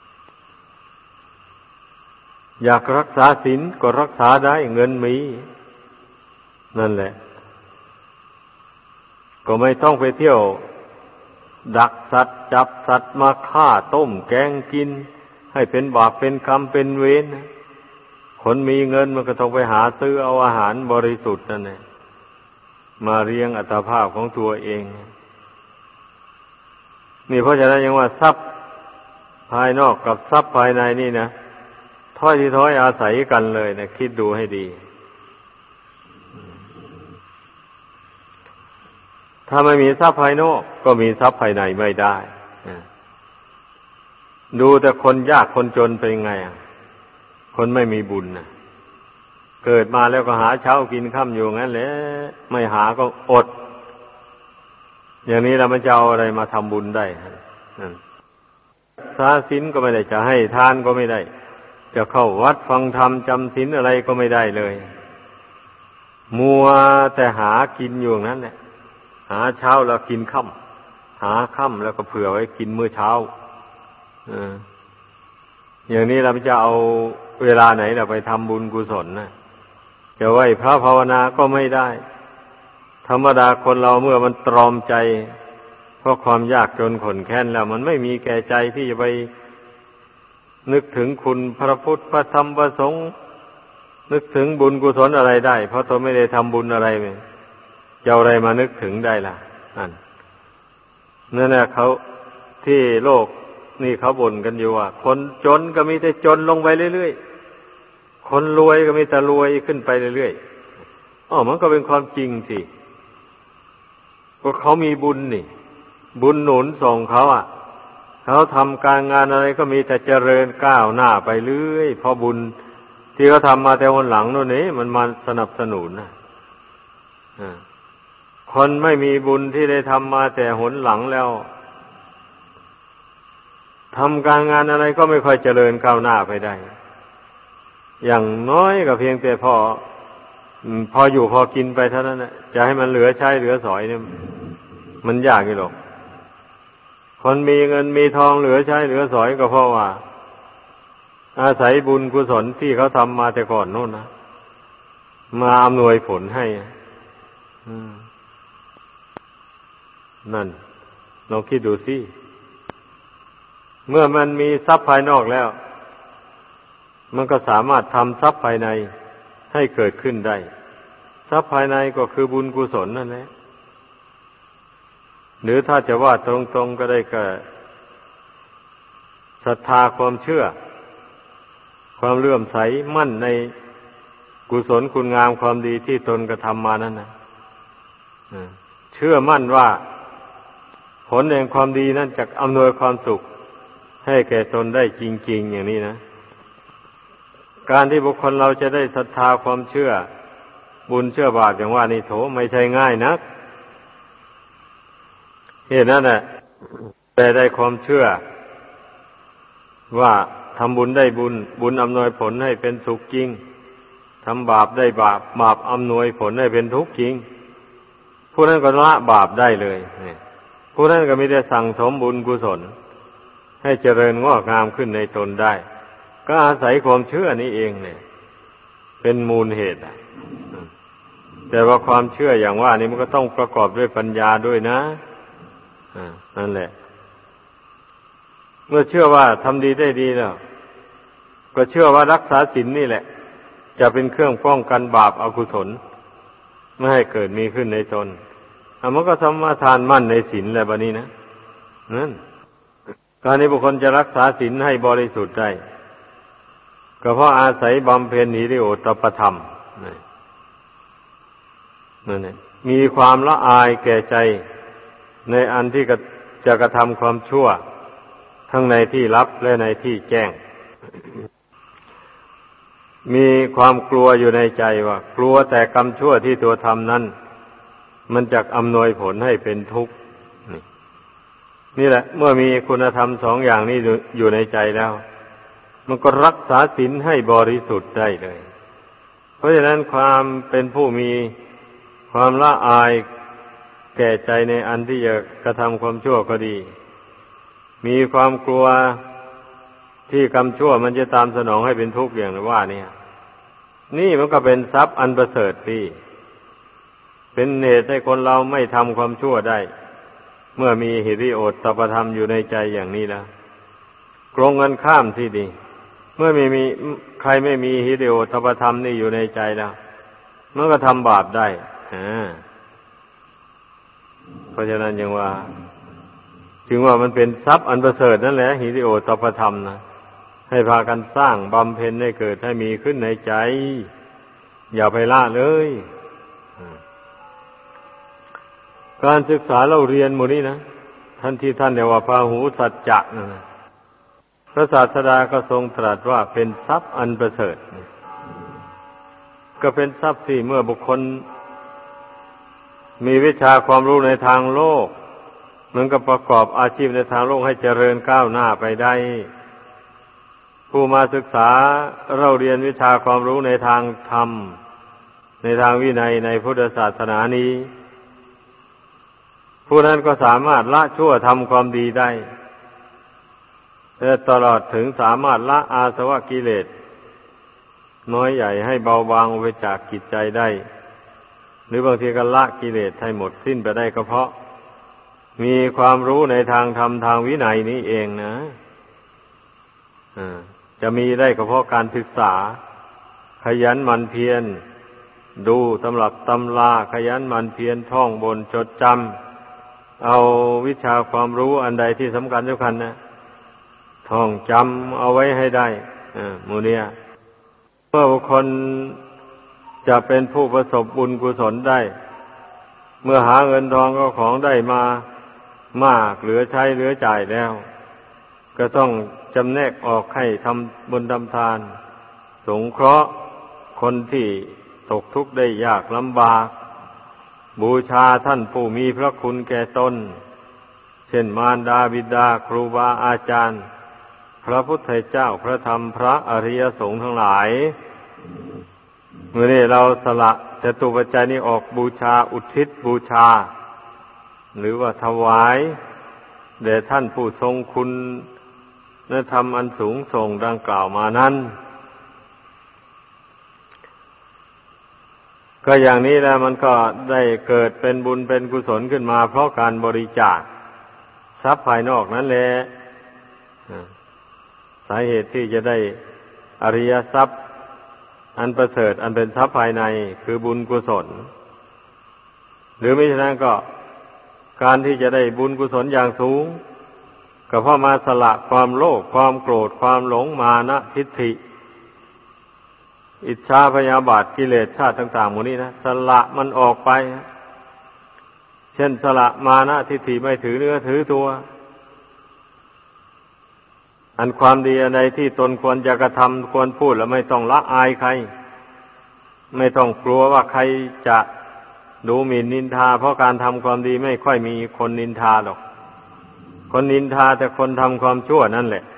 อยากรักษาศีลก็รักษาได้เงินมีนั่นแหละก็ไม่ต้องไปเที่ยวดักสัตว์จับสัตว์มาฆ่าต้มแกงกินให้เป็นบาปเป็นกรรมเป็นเวรคนมีเงินมันก็ต้องไปหาซื้อเอาอาหารบริสุทธิ์นั่นแหละมาเลี้ยงอัตภาพของตัวเองนี่เพราะฉะนั้นยังว่าทรัพย์ภายนอกกับทรัพย์ภายในนี่นะถ้อยทีถ้อยอาศัยกันเลยนะคิดดูให้ดีถ้าไม่มีทรัพย์ภายนอกก็มีทรัพย์ภายในไม่ได้ดูแต่คนยากคนจนเป็นไงอ่ะคนไม่มีบุญนะเกิดมาแล้วก็หาเช้ากินค่ำอยู่งั้นแหละไม่หาก็อดอย่างนี้เรามันจะเอาอะไรมาทำบุญได้นั่นศาศีลก็ไม่ได้จะให้ทานก็ไม่ได้จะเข้าวัดฟังธรรมจำศีลอะไรก็ไม่ได้เลยมัวแต่หากินอยู่นั้นแหละหาเช้าแล้วกินค่ำหาค่ำแล้วก็เผื่อไว้กินมื้อเช้าเอออย่างนี้เราจะเอาเวลาไหนเราไปทำบุญกุศลนะจะไหว้พระภาวนาก็ไม่ได้ธรรมดาคนเราเมื่อมันตรอมใจเพราะความยากจนขนแค้นแล้วมันไม่มีแก่ใจที่จะไปนึกถึงคุณพระพุทธพระธรรมพระสงฆ์นึกถึงบุญกุศลอะไรได้เพราะตนไม่ได้ทำบุญอะไรเลยจะเอาอะไรมานึกถึงได้ล่ะนั่นนั่นแหละเขาที่โลกนี่เขาบ่นกันอยู่ว่าคนจนก็มีแต่จนลงไปเรื่อยๆคนรวยก็มีแต่รวยขึ้นไปเรื่อยๆอ๋อมันก็เป็นความจริงสิเพราะเขามีบุญนี่บุญหนุนส่งเขาอ่ะเขาทำการงานอะไรก็มีแต่เจริญก้าวหน้าไปเรื่อยเพราะบุญที่เขาทำมาแต่วันหลังโน่นนี่มันมาสนับสนุนนะคนไม่มีบุญที่ได้ทำมาแต่หนหลังแล้วทำการงานอะไรก็ไม่ค่อยเจริญก้าวหน้าไปได้อย่างน้อยก็เพียงแต่พอพออยู่พอกินไปเท่านั้นแหละจะให้มันเหลือใช้เหลือสอยเนี่ยมันยากอยู่หรอกคนมีเงินมีทองเหลือใช้เหลือสอยก็เพราะว่าอาศัยบุญกุศลที่เขาทำมาแต่ก่อนโน่นนะมาอำนวยผลให้นั่นลองคิดดูสิเมื่อมันมีทรัพย์ภายนอกแล้วมันก็สามารถทำทรัพย์ภายในให้เกิดขึ้นได้ทรัพย์ภายในก็คือบุญกุศลนั่นแหละหรือถ้าจะว่าตรงๆก็ได้ก็ศรัทธาความเชื่อความเลื่อมใสมั่นในกุศลคุณงามความดีที่ตนกระทำมานั่นนะเชื่อมั่นว่าผลแห่งความดีนั้นจะอำนวยความสุขให้แก่ตนได้จริงๆอย่างนี้นะการที่บุคคลเราจะได้ศรัทธาความเชื่อบุญเชื่อบาปอย่างว่านี่โถไม่ใช่ง่ายนักเหตุนั้นแหละแต่ได้ความเชื่อว่าทำบุญได้บุญบุญอำนวยผลให้เป็นสุขจริงทำบาปได้บาปบาปอำนวยผลให้เป็นทุกข์จริงผู้นั้นก็ละบาปได้เลยผู้นั้นก็มีแต่สั่งสมบุญกุศลให้เจริญงอกงามขึ้นในตนได้ก็อาศัยความเชื่อนี้เองเนี่ยเป็นมูลเหตุแต่ว่าความเชื่ออย่างว่านี้มันก็ต้องประกอบด้วยปัญญาด้วยนะนั่นแหละเมื่อเชื่อว่าทำดีได้ดีแล้วก็เชื่อว่ารักษาศีลนี่แหละจะเป็นเครื่องป้องกันบาปอกุศลไม่ให้เกิดมีขึ้นในตนอ่ะมันก็สมาทานมั่นในศีลแล้วบัดนี้นะนั่นการที่บุคคลจะรักษาศีลให้บริสุทธิ์ได้ก็เพราะอาศัยบำเพ็ญหิริโอตปธรรมนั่นแหละมีความละอายแก่ใจในอันที่จะกระทำความชั่วทั้งในที่ลับและในที่แจ้งมีความกลัวอยู่ในใจว่ากลัวแต่กรรมชั่วที่ตัวทำนั้นมันจะอำนวยผลให้เป็นทุกข์นี่แหละเมื่อมีคุณธรรมสองอย่างนี้อยู่ในใจแล้วมันก็รักษาศีลให้บริสุทธิ์ได้เลยเพราะฉะนั้นความเป็นผู้มีความละอายแก่ใจในอันที่จะกระทำความชั่วก็ดีมีความกลัวที่กรรมชั่วมันจะตามสนองให้เป็นทุกข์อย่างว่าเนี่ยนี่มันก็เป็นทรัพย์อันประเสริฐที่เป็นเหตุให้คนเราไม่ทำความชั่วได้เมื่อมีหิริโอตปธรรมอยู่ในใจอย่างนี้แล้วตรงกันข้ามที่ดีเมื่อไม่มีใครไม่มีหิริโอตปธรรมนี่อยู่ในใจแล้วมันก็ทำบาปได้เพราะฉะนั้นยังว่าจึงว่ามันเป็นทรัพย์อันประเสริฐนั่นแหละหิริโอตปธรรมนะให้พากันสร้างบำเพ็ญให้เกิดให้มีขึ้นในใจอย่าไปละเลยการศึกษาเราเรียนหมดนี้นะท่านที่ท่านเรียกว่าพาหูสัจจะนะพระศาสดาก็ทรงตรัสว่าเป็นทรัพย์อันประเสริฐก็เป็นทรัพย์ที่เมื่อบุคคลมีวิชาความรู้ในทางโลกมันก็ประกอบอาชีพในทางโลกให้เจริญก้าวหน้าไปได้ผู้มาศึกษาเราเรียนวิชาความรู้ในทางธรรมในทางวินัยในพุทธศาสนานี้ผู้นั้นก็สามารถละชั่วทำความดีได้และตลอดถึงสามารถละอาสวะกิเลสน้อยใหญ่ให้เบาบางไปจากจิตใจได้หรือบางทีก็ละกิเลสให้หมดสิ้นไปได้ก็เพราะมีความรู้ในทางธรรมทางวินัยนี้เองนะจะมีได้ก็เพราะการศึกษาขยันหมั่นเพียรดูตำรับตำราขยันหมั่นเพียรท่องบนจดจำเอาวิชาความรู้อันใดที่สำคัญสำคัญนะท่องจำเอาไว้ให้ได้หมู่เนี่ยเมื่อบุคคลจะเป็นผู้ประสบบุญกุศลได้เมื่อหาเงินทองก็ของได้มามากเหลือใช้เหลือจ่ายแล้วก็ต้องจำแนกออกให้ทำบุญทำทานสงเคราะห์คนที่ตกทุกข์ได้ยากลำบากบูชาท่านผู้มีพระคุณแก่ตนเช่นมารดาบิดาครูบาอาจารย์พระพุทธเจ้าพระธรรมพระอริยสงฆ์ทั้งหลายเมื่อนี้เราสละจตุปัจจัยนี้ออกบูชาอุทิศบูชาหรือว่าถวายแด่ท่านผู้ทรงคุณและธรรมอันสูงส่งดังกล่าวมานั้นก็อย่างนี้แล้วมันก็ได้เกิดเป็นบุญเป็นกุศลขึ้นมาเพราะการบริจาคทรัพย์ภายนอกนั้นแหละสาเหตุที่จะได้อริยทรัพย์อันประเสริฐอันเป็นทรัพย์ภายในคือบุญกุศลหรือไม่ฉะนั้นก็การที่จะได้บุญกุศลอย่างสูงก็เพราะมาสละความโลภความโกรธความหลงมานะทิฏฐิอิจฉาพยาบาทกิเลสชาติต่างๆหมดนี้นะสละมันออกไปเช่นสละมานะทิฏฐิไม่ถือเนื้อถือตัวอันความดีอะไรที่ตนควรจะกระทำควรพูดแล้วไม่ต้องละอายใครไม่ต้องกลัวว่าใครจะดูหมิ่นนินทาเพราะการทำความดีไม่ค่อยมีคนนินทาหรอกคนนินทาแต่คนทำความชั่วนั่นแหละ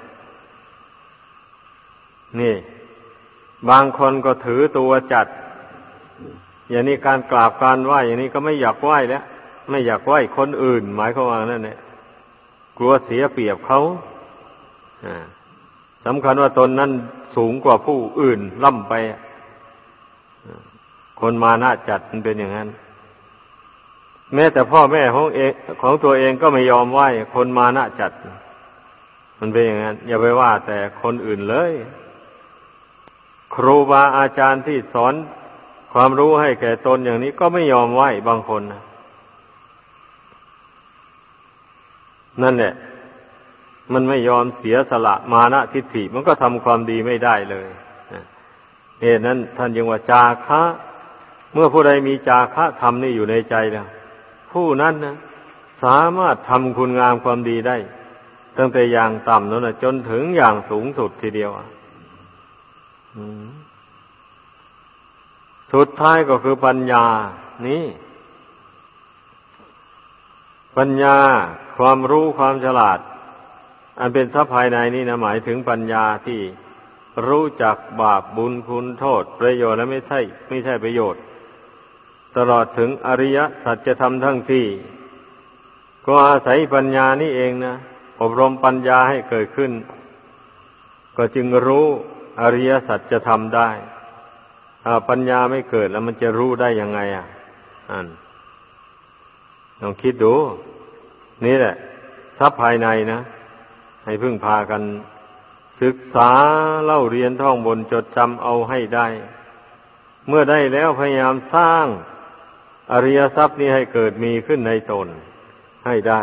นี่บางคนก็ถือตัวจัดอย่างนี้การกราบการไหว้อย่างนี้ก็ไม่อยากไหว้แล้วไม่อยากไหว้คนอื่นหมายความว่านั่นแหละกลัวเสียเปรียบเขาสำคัญว่าตนนั้นสูงกว่าผู้อื่นล่ำไปคนมานะจัดมันเป็นอย่างนั้นแม้แต่พ่อแม่ของเองของตัวเองก็ไม่ยอมไหว้คนมานะจัดมันเป็นอย่างนั้นอย่าไปว่าแต่คนอื่นเลยครูบาอาจารย์ที่สอนความรู้ให้แก่ตนอย่างนี้ก็ไม่ยอมไหว้บางคนนะนั่นแหละมันไม่ยอมเสียสละมานะทิฏฐิมันก็ทำความดีไม่ได้เลยเหตุนั้นท่านยังว่าจาคะเมื่อผู้ใดมีจาคะธรรมนี่อยู่ในใจแล้วผู้นั้นนะสามารถทำคุณงามความดีได้ตั้งแต่อย่างต่ำนั่นนะจนถึงอย่างสูงสุดทีเดียวสุดท้ายก็คือปัญญานี่ปัญญาความรู้ความฉลาดอันเป็นทรัพย์ภายในนี่นะหมายถึงปัญญาที่รู้จักบาปบุญคุณโทษประโยชน์และไม่ใช่ไม่ใช่ประโยชน์ตลอดถึงอริยสัจธรรมทั้งสี่ก็อาศัยปัญญานี่เองนะอบรมปัญญาให้เกิดขึ้นก็จึงรู้อริยสัจธรรมได้ถ้าปัญญาไม่เกิดแล้วมันจะรู้ได้ยังไงอ่ะอันลองคิดดูนี่แหละทรัพย์ภายในนะให้พึ่งพากันศึกษาเล่าเรียนท่องบนจดจำเอาให้ได้เมื่อได้แล้วพยายามสร้างอริยทรัพย์นี้ให้เกิดมีขึ้นในตนให้ได้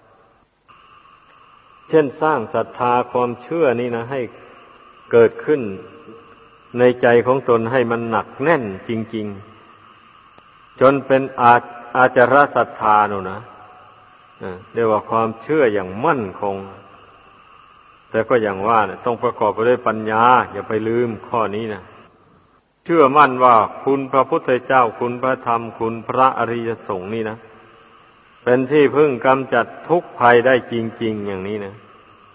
เช่นสร้างศรัทธาความเชื่อนี่นะให้เกิดขึ้นในใจของตนให้มันหนักแน่นจริงๆจนเป็นอาอาจารศรัทธาโน่นนะเรียกว่าความเชื่ออย่างมั่นคงแต่ก็อย่างว่าเนี่ยต้องประกอบไปด้วยปัญญาอย่าไปลืมข้อนี้นะเชื่อมั่นว่าคุณพระพุทธเจ้าคุณพระธรรมคุณพระอริยสงฆ์นี่นะเป็นที่พึ่งกำจัดทุกข์ภัยได้จริงๆอย่างนี้นะ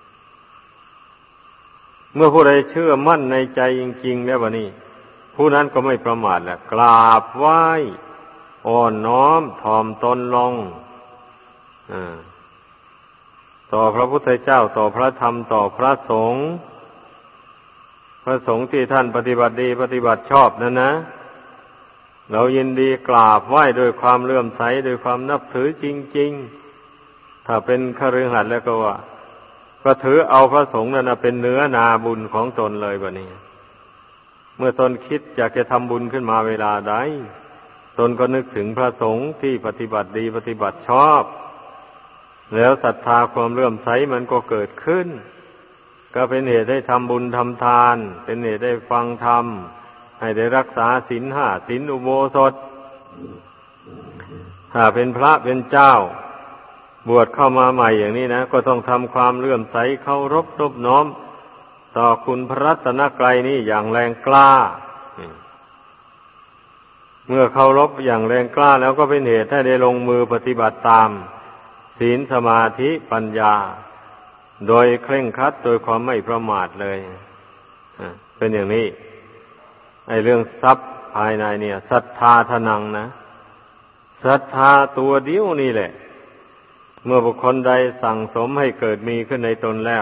เมื่อผู้ใดเชื่อมั่นในใจจริงๆแล้ววะนี่ผู้นั้นก็ไม่ประมาทแหละกราบไหว้อ่อนน้อมถ่อมตนลงอ่าต่อพระพุทธเจ้าต่อพระธรรมต่อพระสงฆ์พระสงฆ์ที่ท่านปฏิบัติดีปฏิบัติชอบนั่นนะเรายินดีกราบไหว้ด้วยความเลื่อมใสด้วยความนับถือจริงๆถ้าเป็นคฤหัสถ์แล้วก็ว่าก็ถือเอาพระสงฆ์นั่นเป็นเนื้อนาบุญของตนเลยบัดนี้เมื่อตนคิดอยากจะทำบุญขึ้นมาเวลาใดตนก็นึกถึงพระสงฆ์ที่ปฏิบัติดีปฏิบัติชอบแล้วศรัทธาความเลื่อมใสมันก็เกิดขึ้นก็เป็นเหตุให้ทำบุญทำทานเป็นเหตุได้ฟังธรรมให้ได้รักษาศีลห้าศีลอุโบสถถ้าเป็นพระเป็นเจ้าบวชเข้ามาใหม่อย่างนี้นะก็ต้องทำความเลื่อมใสเคารพนอบน้อมต่อคุณพระรัตนกรัยนี่อย่างแรงกล้าเมื่อเคารพอย่างแรงกล้าแล้วก็เป็นเหตุให้ได้ลงมือปฏิบัติตามศีลสมาธิปัญญาโดยเคร่งครัดโดยความไม่ประมาทเลยเป็นอย่างนี้ไอ้เรื่องทรัพย์ภายในเนี่ยศรัทธาทนังนะศรัทธาตัวเดียวนี่แหละเมื่อบุคคลใดสั่งสมให้เกิดมีขึ้นในตนแล้ว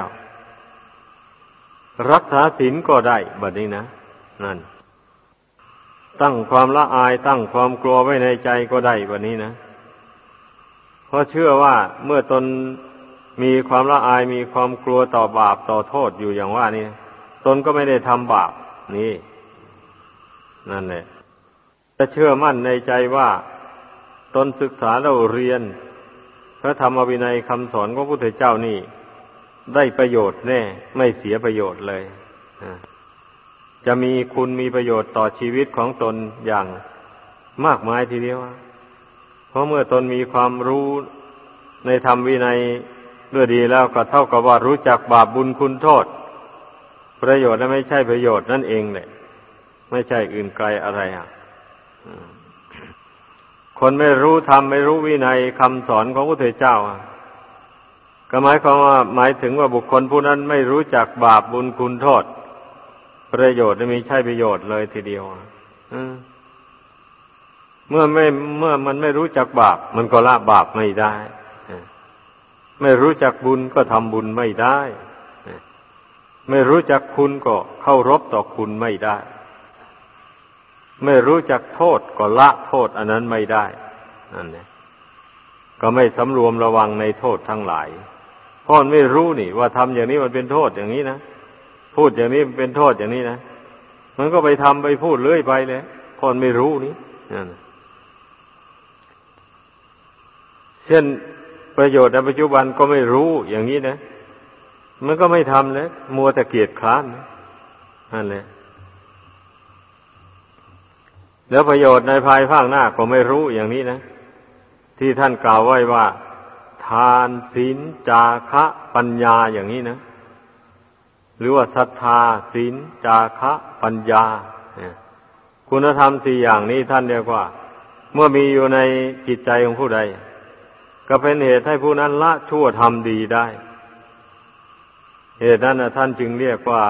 รักษาศีลก็ได้บัดนี้นะนั่นตั้งความละอายตั้งความกลัวไว้ในใจก็ได้บัดนี้นะเพราะเชื่อว่าเมื่อตนมีความละอายมีความกลัวต่อบาปต่อโทษอยู่อย่างว่านี่ตนก็ไม่ได้ทำบาปนี่นั่นแหละจะเชื่อมั่นในใจว่าตนศึกษาเราเรียนพระธรรมวินัยคำสอนของพระพุทธเจ้านี่ได้ประโยชน์แน่ไม่เสียประโยชน์เลยจะมีคุณมีประโยชน์ต่อชีวิตของตนอย่างมากมายทีเดียวเพราะเมื่อตนมีความรู้ในธรรมวินัยด้วยดีแล้วก็เท่ากับว่ารู้จักบาปบุญคุณโทษประโยชน์และไม่ใช่ประโยชน์นั่นเองแหละไม่ใช่อื่นไกลอะไรอ่ะคนไม่รู้ธรรมไม่รู้วินัยคำสอนของพระพุทธเจ้าก็หมายความว่าหมายถึงว่าบุคคลผู้นั้นไม่รู้จักบาปบุญคุณโทษประโยชน์และไม่ใช่ประโยชน์เลยทีเดียวเมื่อไม่เมื่อมันไม่รู้จักบาปมันก็ละบาปไม่ได้ไม่รู้จักบุญก็ทำบุญไม่ได้ไม่รู้จักคุณก็เคารพต่อคุณไม่ได้ไม่รู้จักโทษก็ละโทษอันนั้นไม่ได้นั่นแหละก็ไม่สำรวมระวังในโทษทั้งหลายเพราะไม่รู้นี่ว่าทำอย่างนี้มันเป็นโทษอย่างนี้นะพูดอย่างนี้มันเป็นโทษอย่างนี้นะมันก็ไปทำไปพูดเรื่อยไปเลยเพราะไม่รู้นี่นั่นเช่นประโยชน์ในปัจจุบันก็ไม่รู้อย่างนี้นะมันก็ไม่ทำเลยมัวแต่เกียจคร้านนั่นแหละแล้วประโยชน์ในภายภาคหน้าก็ไม่รู้อย่างนี้นะที่ท่านกล่าวไว้ว่าทานศีลจาคะปัญญาอย่างนี้นะหรือว่าศรัทธาศีลจาคะปัญญาคุณธรรมสี่อย่างนี้ท่านเรียกว่าเมื่อมีอยู่ในจิตใจของผู้ใดก็เป็นเหตุให้ผู้นั้นละชั่วทำดีได้เหตุนั้นท่านจึงเรียกว่า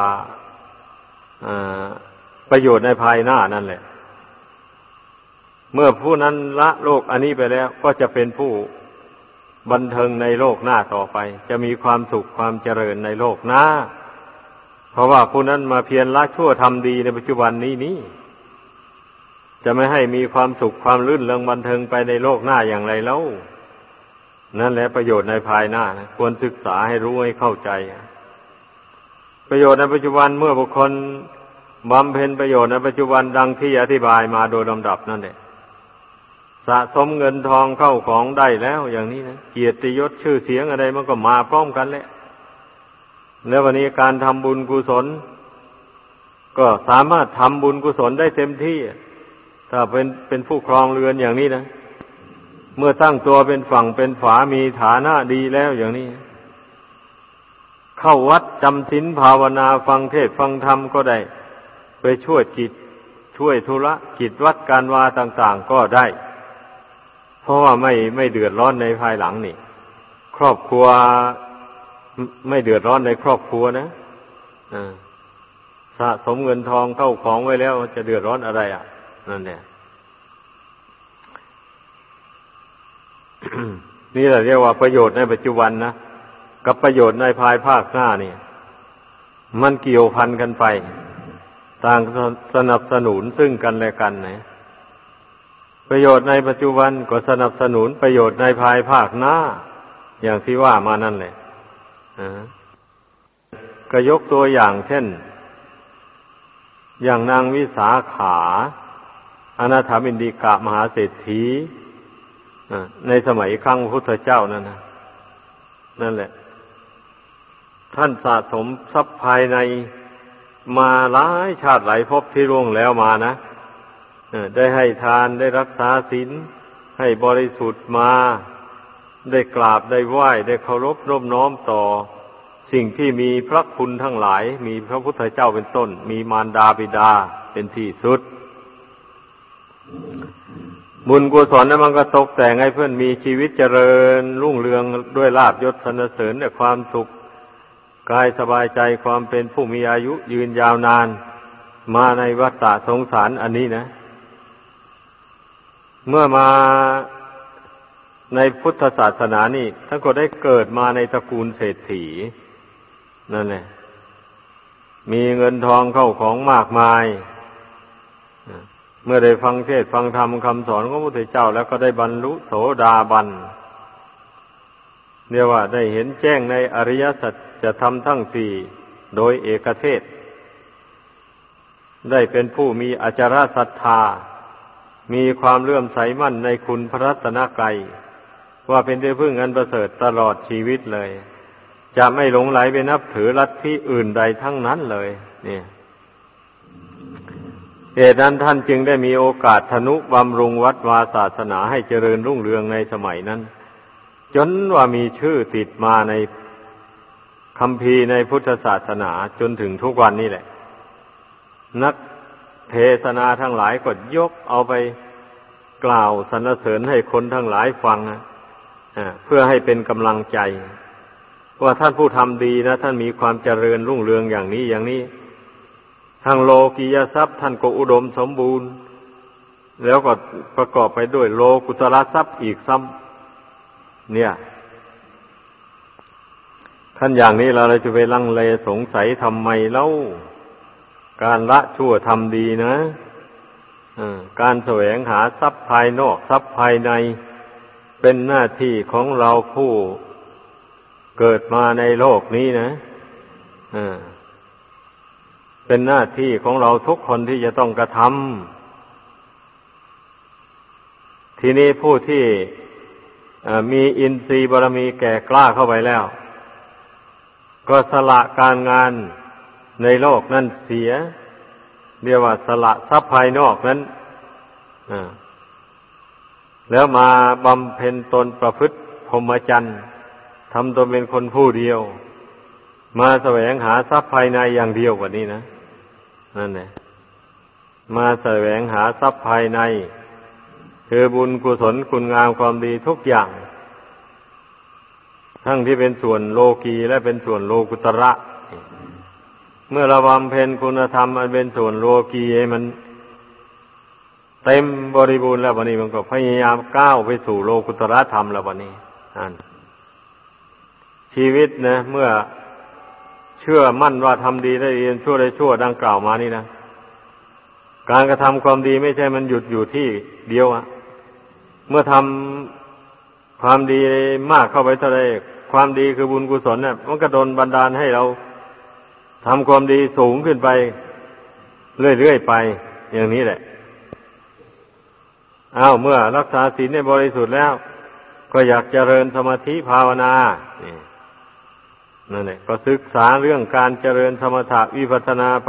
ประโยชน์ในภายหน้านั่นแหละเมื่อผู้นั้นละโลกอันนี้ไปแล้วก็จะเป็นผู้บันเทิงในโลกหน้าต่อไปจะมีความสุขความเจริญในโลกหน้าเพราะว่าผู้นั้นมาเพียรละชั่วทำดีในปัจจุบันนี้นี้จะไม่ให้มีความสุขความลื่นเริงบันเทิงไปในโลกหน้าอย่างไรแล้วนั่นแหละประโยชน์ในภายหน้านะควรศึกษาให้รู้ให้เข้าใจประโยชน์ในปัจจุบันเมื่อบุคคลบำเพ็ญประโยชน์ในปัจจุบันดังที่อธิบายมาโดยลำดับนั่นแหละสะสมเงินทองเข้าของได้แล้วอย่างนี้นะเกียรติยศชื่อเสียงอะไรมันก็มาพร้อมกันแหละแล้ววันนี้การทำบุญกุศลก็สามารถทำบุญกุศลได้เต็มที่ถ้าเป็นเป็นผู้ครองเรือนอย่างนี้นะเมื่อตั้งตัวเป็นฝั่งเป็นฝามีฐานะดีแล้วอย่างนี้เข้าวัดจำศีลภาวนาฟังเทศน์ฟังธรรมก็ได้ไปช่วยจิตช่วยธุระกิจวัดการวาต่างๆก็ได้เพราะว่าไม่ไม่เดือดร้อนในภายหลังนี่ครอบครัวไม่เดือดร้อนในครอบครัวนะอ่าสะสมเงินทองเข้าของไว้แล้วจะเดือดร้อนอะไรอ่ะนั่นแหละ นี่แหละเรียกว่าประโยชน์ในปัจจุบันนะกับประโยชน์ในภายภาคหน้านี่มันเกี่ยวพันกันไปต่างสนับสนุนซึ่งกันและกันนะประโยชน์ในปัจจุบันก็สนับสนุนประโยชน์ในภายภาคหน้าอย่างที่ว่ามานั่นแหละก็ยกตัวอย่างเช่นอย่างนางวิสาขาอนาถาบิณฑิกะมหาเศรษฐีในสมัยครั้งพระพุทธเจ้านั่นนะนั่นแหละท่านสะสมทรัพย์ภายในมาหลายชาติหลายภพที่ล่วงแล้วมานะได้ให้ทานได้รักษาศีลให้บริสุทธิ์มาได้กราบได้ไหว้ได้เคารพนอบน้อมต่อสิ่งที่มีพระคุณทั้งหลายมีพระพุทธเจ้าเป็นต้นมีมารดาบิดาเป็นที่สุดบุญกุศลนั้นมันก็ตกแต่งให้เพื่อนมีชีวิตเจริญรุ่งเรืองด้วยลาภยศสรรเสริญและความสุขกายสบายใจความเป็นผู้มีอายุยืนยาวนานมาในวัฏฏะสงสารอันนี้นะเมื่อมาในพุทธศาสนานี่ท่านก็ได้เกิดมาในตระกูลเศรษฐีนั่นแหละมีเงินทองเข้าของมากมายเมื่อได้ฟังเทศน์ฟังธรรมคำสอนของพระพุทธเจ้าแล้วก็ได้บรรลุโสดาบันเรียกว่าได้เห็นแจ้งในอริยสัจธรรมทั้งสี่โดยเอกเทศได้เป็นผู้มีอจารศรัทธามีความเลื่อมใสมั่นในคุณพระรัตนกรัยว่าเป็นที่พึ่งอันประเสริฐตลอดชีวิตเลยจะไม่หลงไหลไปนับถือลัทธิอื่นใดทั้งนั้นเลยเนี่ยเหตุนั้นท่านจึงได้มีโอกาสทนุบำรุงวัดวาศาสนาให้เจริญรุ่งเรืองในสมัยนั้นจนว่ามีชื่อติดมาในคัมภีร์ในพุทธศาสนาจนถึงทุกวันนี้แหละนักเทศนาทั้งหลายก็ยกเอาไปกล่าวสรรเสริญให้คนทั้งหลายฟังนะเพื่อให้เป็นกำลังใจว่าท่านผู้ทำดีนะท่านมีความเจริญรุ่งเรืองอย่างนี้อย่างนี้ทางโลกียทรัพย์ท่านก็อุดมสมบูรณ์แล้วก็ประกอบไปด้วยโลกุตระทรัพย์อีกซ้ำเนี่ยท่านอย่างนี้เราเลยจะไปลังเลสงสัยทำไมเล่าการละชั่วทำดีนะการแสวงหาทรัพย์ภายนอกทรัพย์ภายในเป็นหน้าที่ของเราผู้เกิดมาในโลกนี้นะเป็นหน้าที่ของเราทุกคนที่จะต้องกระทำทีนี้ผู้ที่มีอินทรีย์บารมีแก่กล้าเข้าไปแล้วก็สละการงานในโลกนั้นเสียเรียกว่าสละทรัพย์ภายนอกนั้นแล้วมาบำเพ็ญตนประพฤติพรหมจรรย์ทำตนเป็นคนผู้เดียวมาแสวงหาทรัพย์ภายในอย่างเดียวกว่านี้นะนั่นแหละมาแสวงหาทรัพย์ภายในคือบุญกุศลคุณงามความดีทุกอย่างทั้งที่เป็นส่วนโลกีและเป็นส่วนโลกุตระเมื่อเราบำเพ็ญคุณธรรมอันเป็นส่วนโลกีให้มันเต็มบริบูรณ์แล้ววันนี้มันก็พยายามก้าวไปสู่โลกุตระธรรมแล้ววันนี้อันชีวิตนะเมื่อเชื่อมั่นว่าทำดีได้ดีชั่วได้ชั่วดังกล่าวมานี่นะการกระทำความดีไม่ใช่มันหยุดอยู่ที่เดียวอะเมื่อทำความดีมากเข้าไปเท่าไรความดีคือบุญกุศลเนี่ยมันก็โดนบันดาลให้เราทำความดีสูงขึ้นไปเรื่อยๆไปอย่างนี้แหละอ้าวเมื่อรักษาศีลในบริสุทธิ์แล้วก็อยากเจริญสมาธิภาวนานั่นแหละก็ศึกษาเรื่องการเจริญสมถะวิปัสสนาไป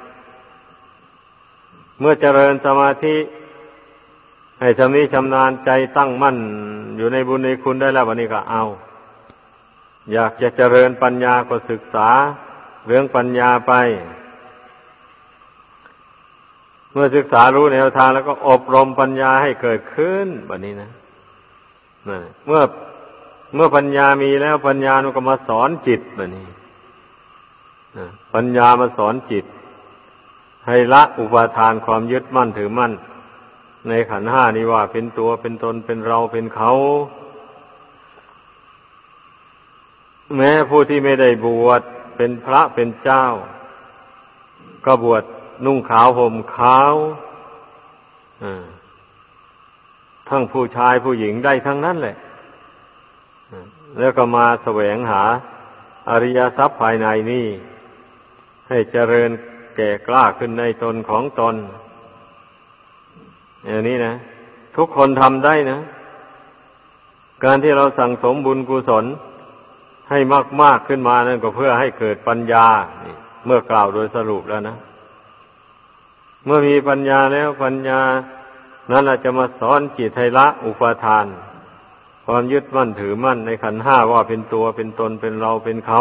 เมื่อเจริญสมาธิให้ชำนิชำนาญใจตั้งมั่นอยู่ในบุญในคุณได้แล้ววันนี้ก็เอาอยากจะเจริญปัญญาก็ศึกษาเรื่องปัญญาไปเมื่อศึกษารู้แนวทางแล้วก็อบรมปัญญาให้เกิดขึ้นแบบนี้นะนั่นเมื่อเมื่อปัญญามีแล้วปัญญามันก็มาสอนจิตแบบนี้ปัญญามาสอนจิตให้ละอุปาทานความยึดมั่นถือมั่นในขันธ์ห้านี้ว่าเป็นตัวเป็นตนเป็นเราเป็นเขาแม้ผู้ที่ไม่ได้บวชเป็นพระเป็นเจ้าก็บวชนุ่งขาวห่มขาวทั้งผู้ชายผู้หญิงได้ทั้งนั้นแหละแล้วก็มาแสวงหาอริยทรัพย์ภายในนี่ให้เจริญแก่กล้าขึ้นในตนของตนอย่างนี้นะทุกคนทำได้นะการที่เราสั่งสมบุญกุศลให้มากๆขึ้นมานั่นก็เพื่อให้เกิดปัญญาเมื่อกล่าวโดยสรุปแล้วนะเมื่อมีปัญญาแล้วปัญญานั้นจะมาสอนจิตให้ละอุปาทานความยึดมั่นถือมั่นในขันธ์ห้าว่าเป็นตัวเป็นตนเป็นเราเป็นเขา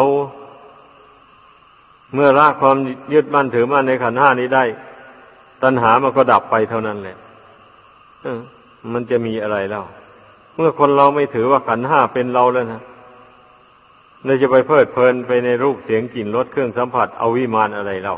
เมื่อละความยึดมั่นถือมั่นในขันธ์ห้านี้ได้ตัณหามันก็ดับไปเท่านั้นแหละมันจะมีอะไรแล้วเมื่อคนเราไม่ถือว่าขันธ์ห้าเป็นเราแล้วนะเราจะไปเพลิดเพลินไปในรูปเสียงกลิ่นรสเครื่องสัมผัสเอาวิมานอะไรเล่า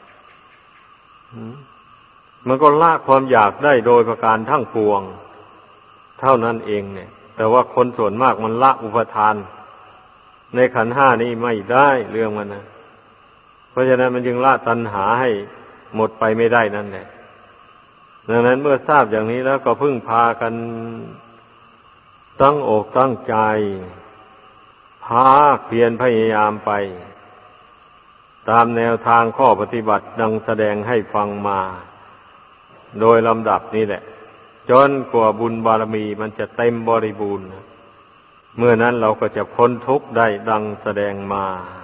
มันก็ละความอยากได้โดยประการทั้งปวงเท่านั้นเองเนี่ยแต่ว่าคนส่วนมากมันละอุปทานในขันธ์ห้านี้ไม่ได้เรื่องมันนะเพราะฉะนั้นมันจึงละตัณหาให้หมดไปไม่ได้นั่นแหละดังนั้นเมื่อทราบอย่างนี้แล้วก็พึ่งพากันตั้งอกตั้งใจภาคเพียรพยายามไปตามแนวทางข้อปฏิบัติดังแสดงให้ฟังมาโดยลำดับนี้แหละจนกว่าบุญบารมีมันจะเต็มบริบูรณ์เมื่อนั้นเราก็จะพ้นทุกข์ได้ดังแสดงมา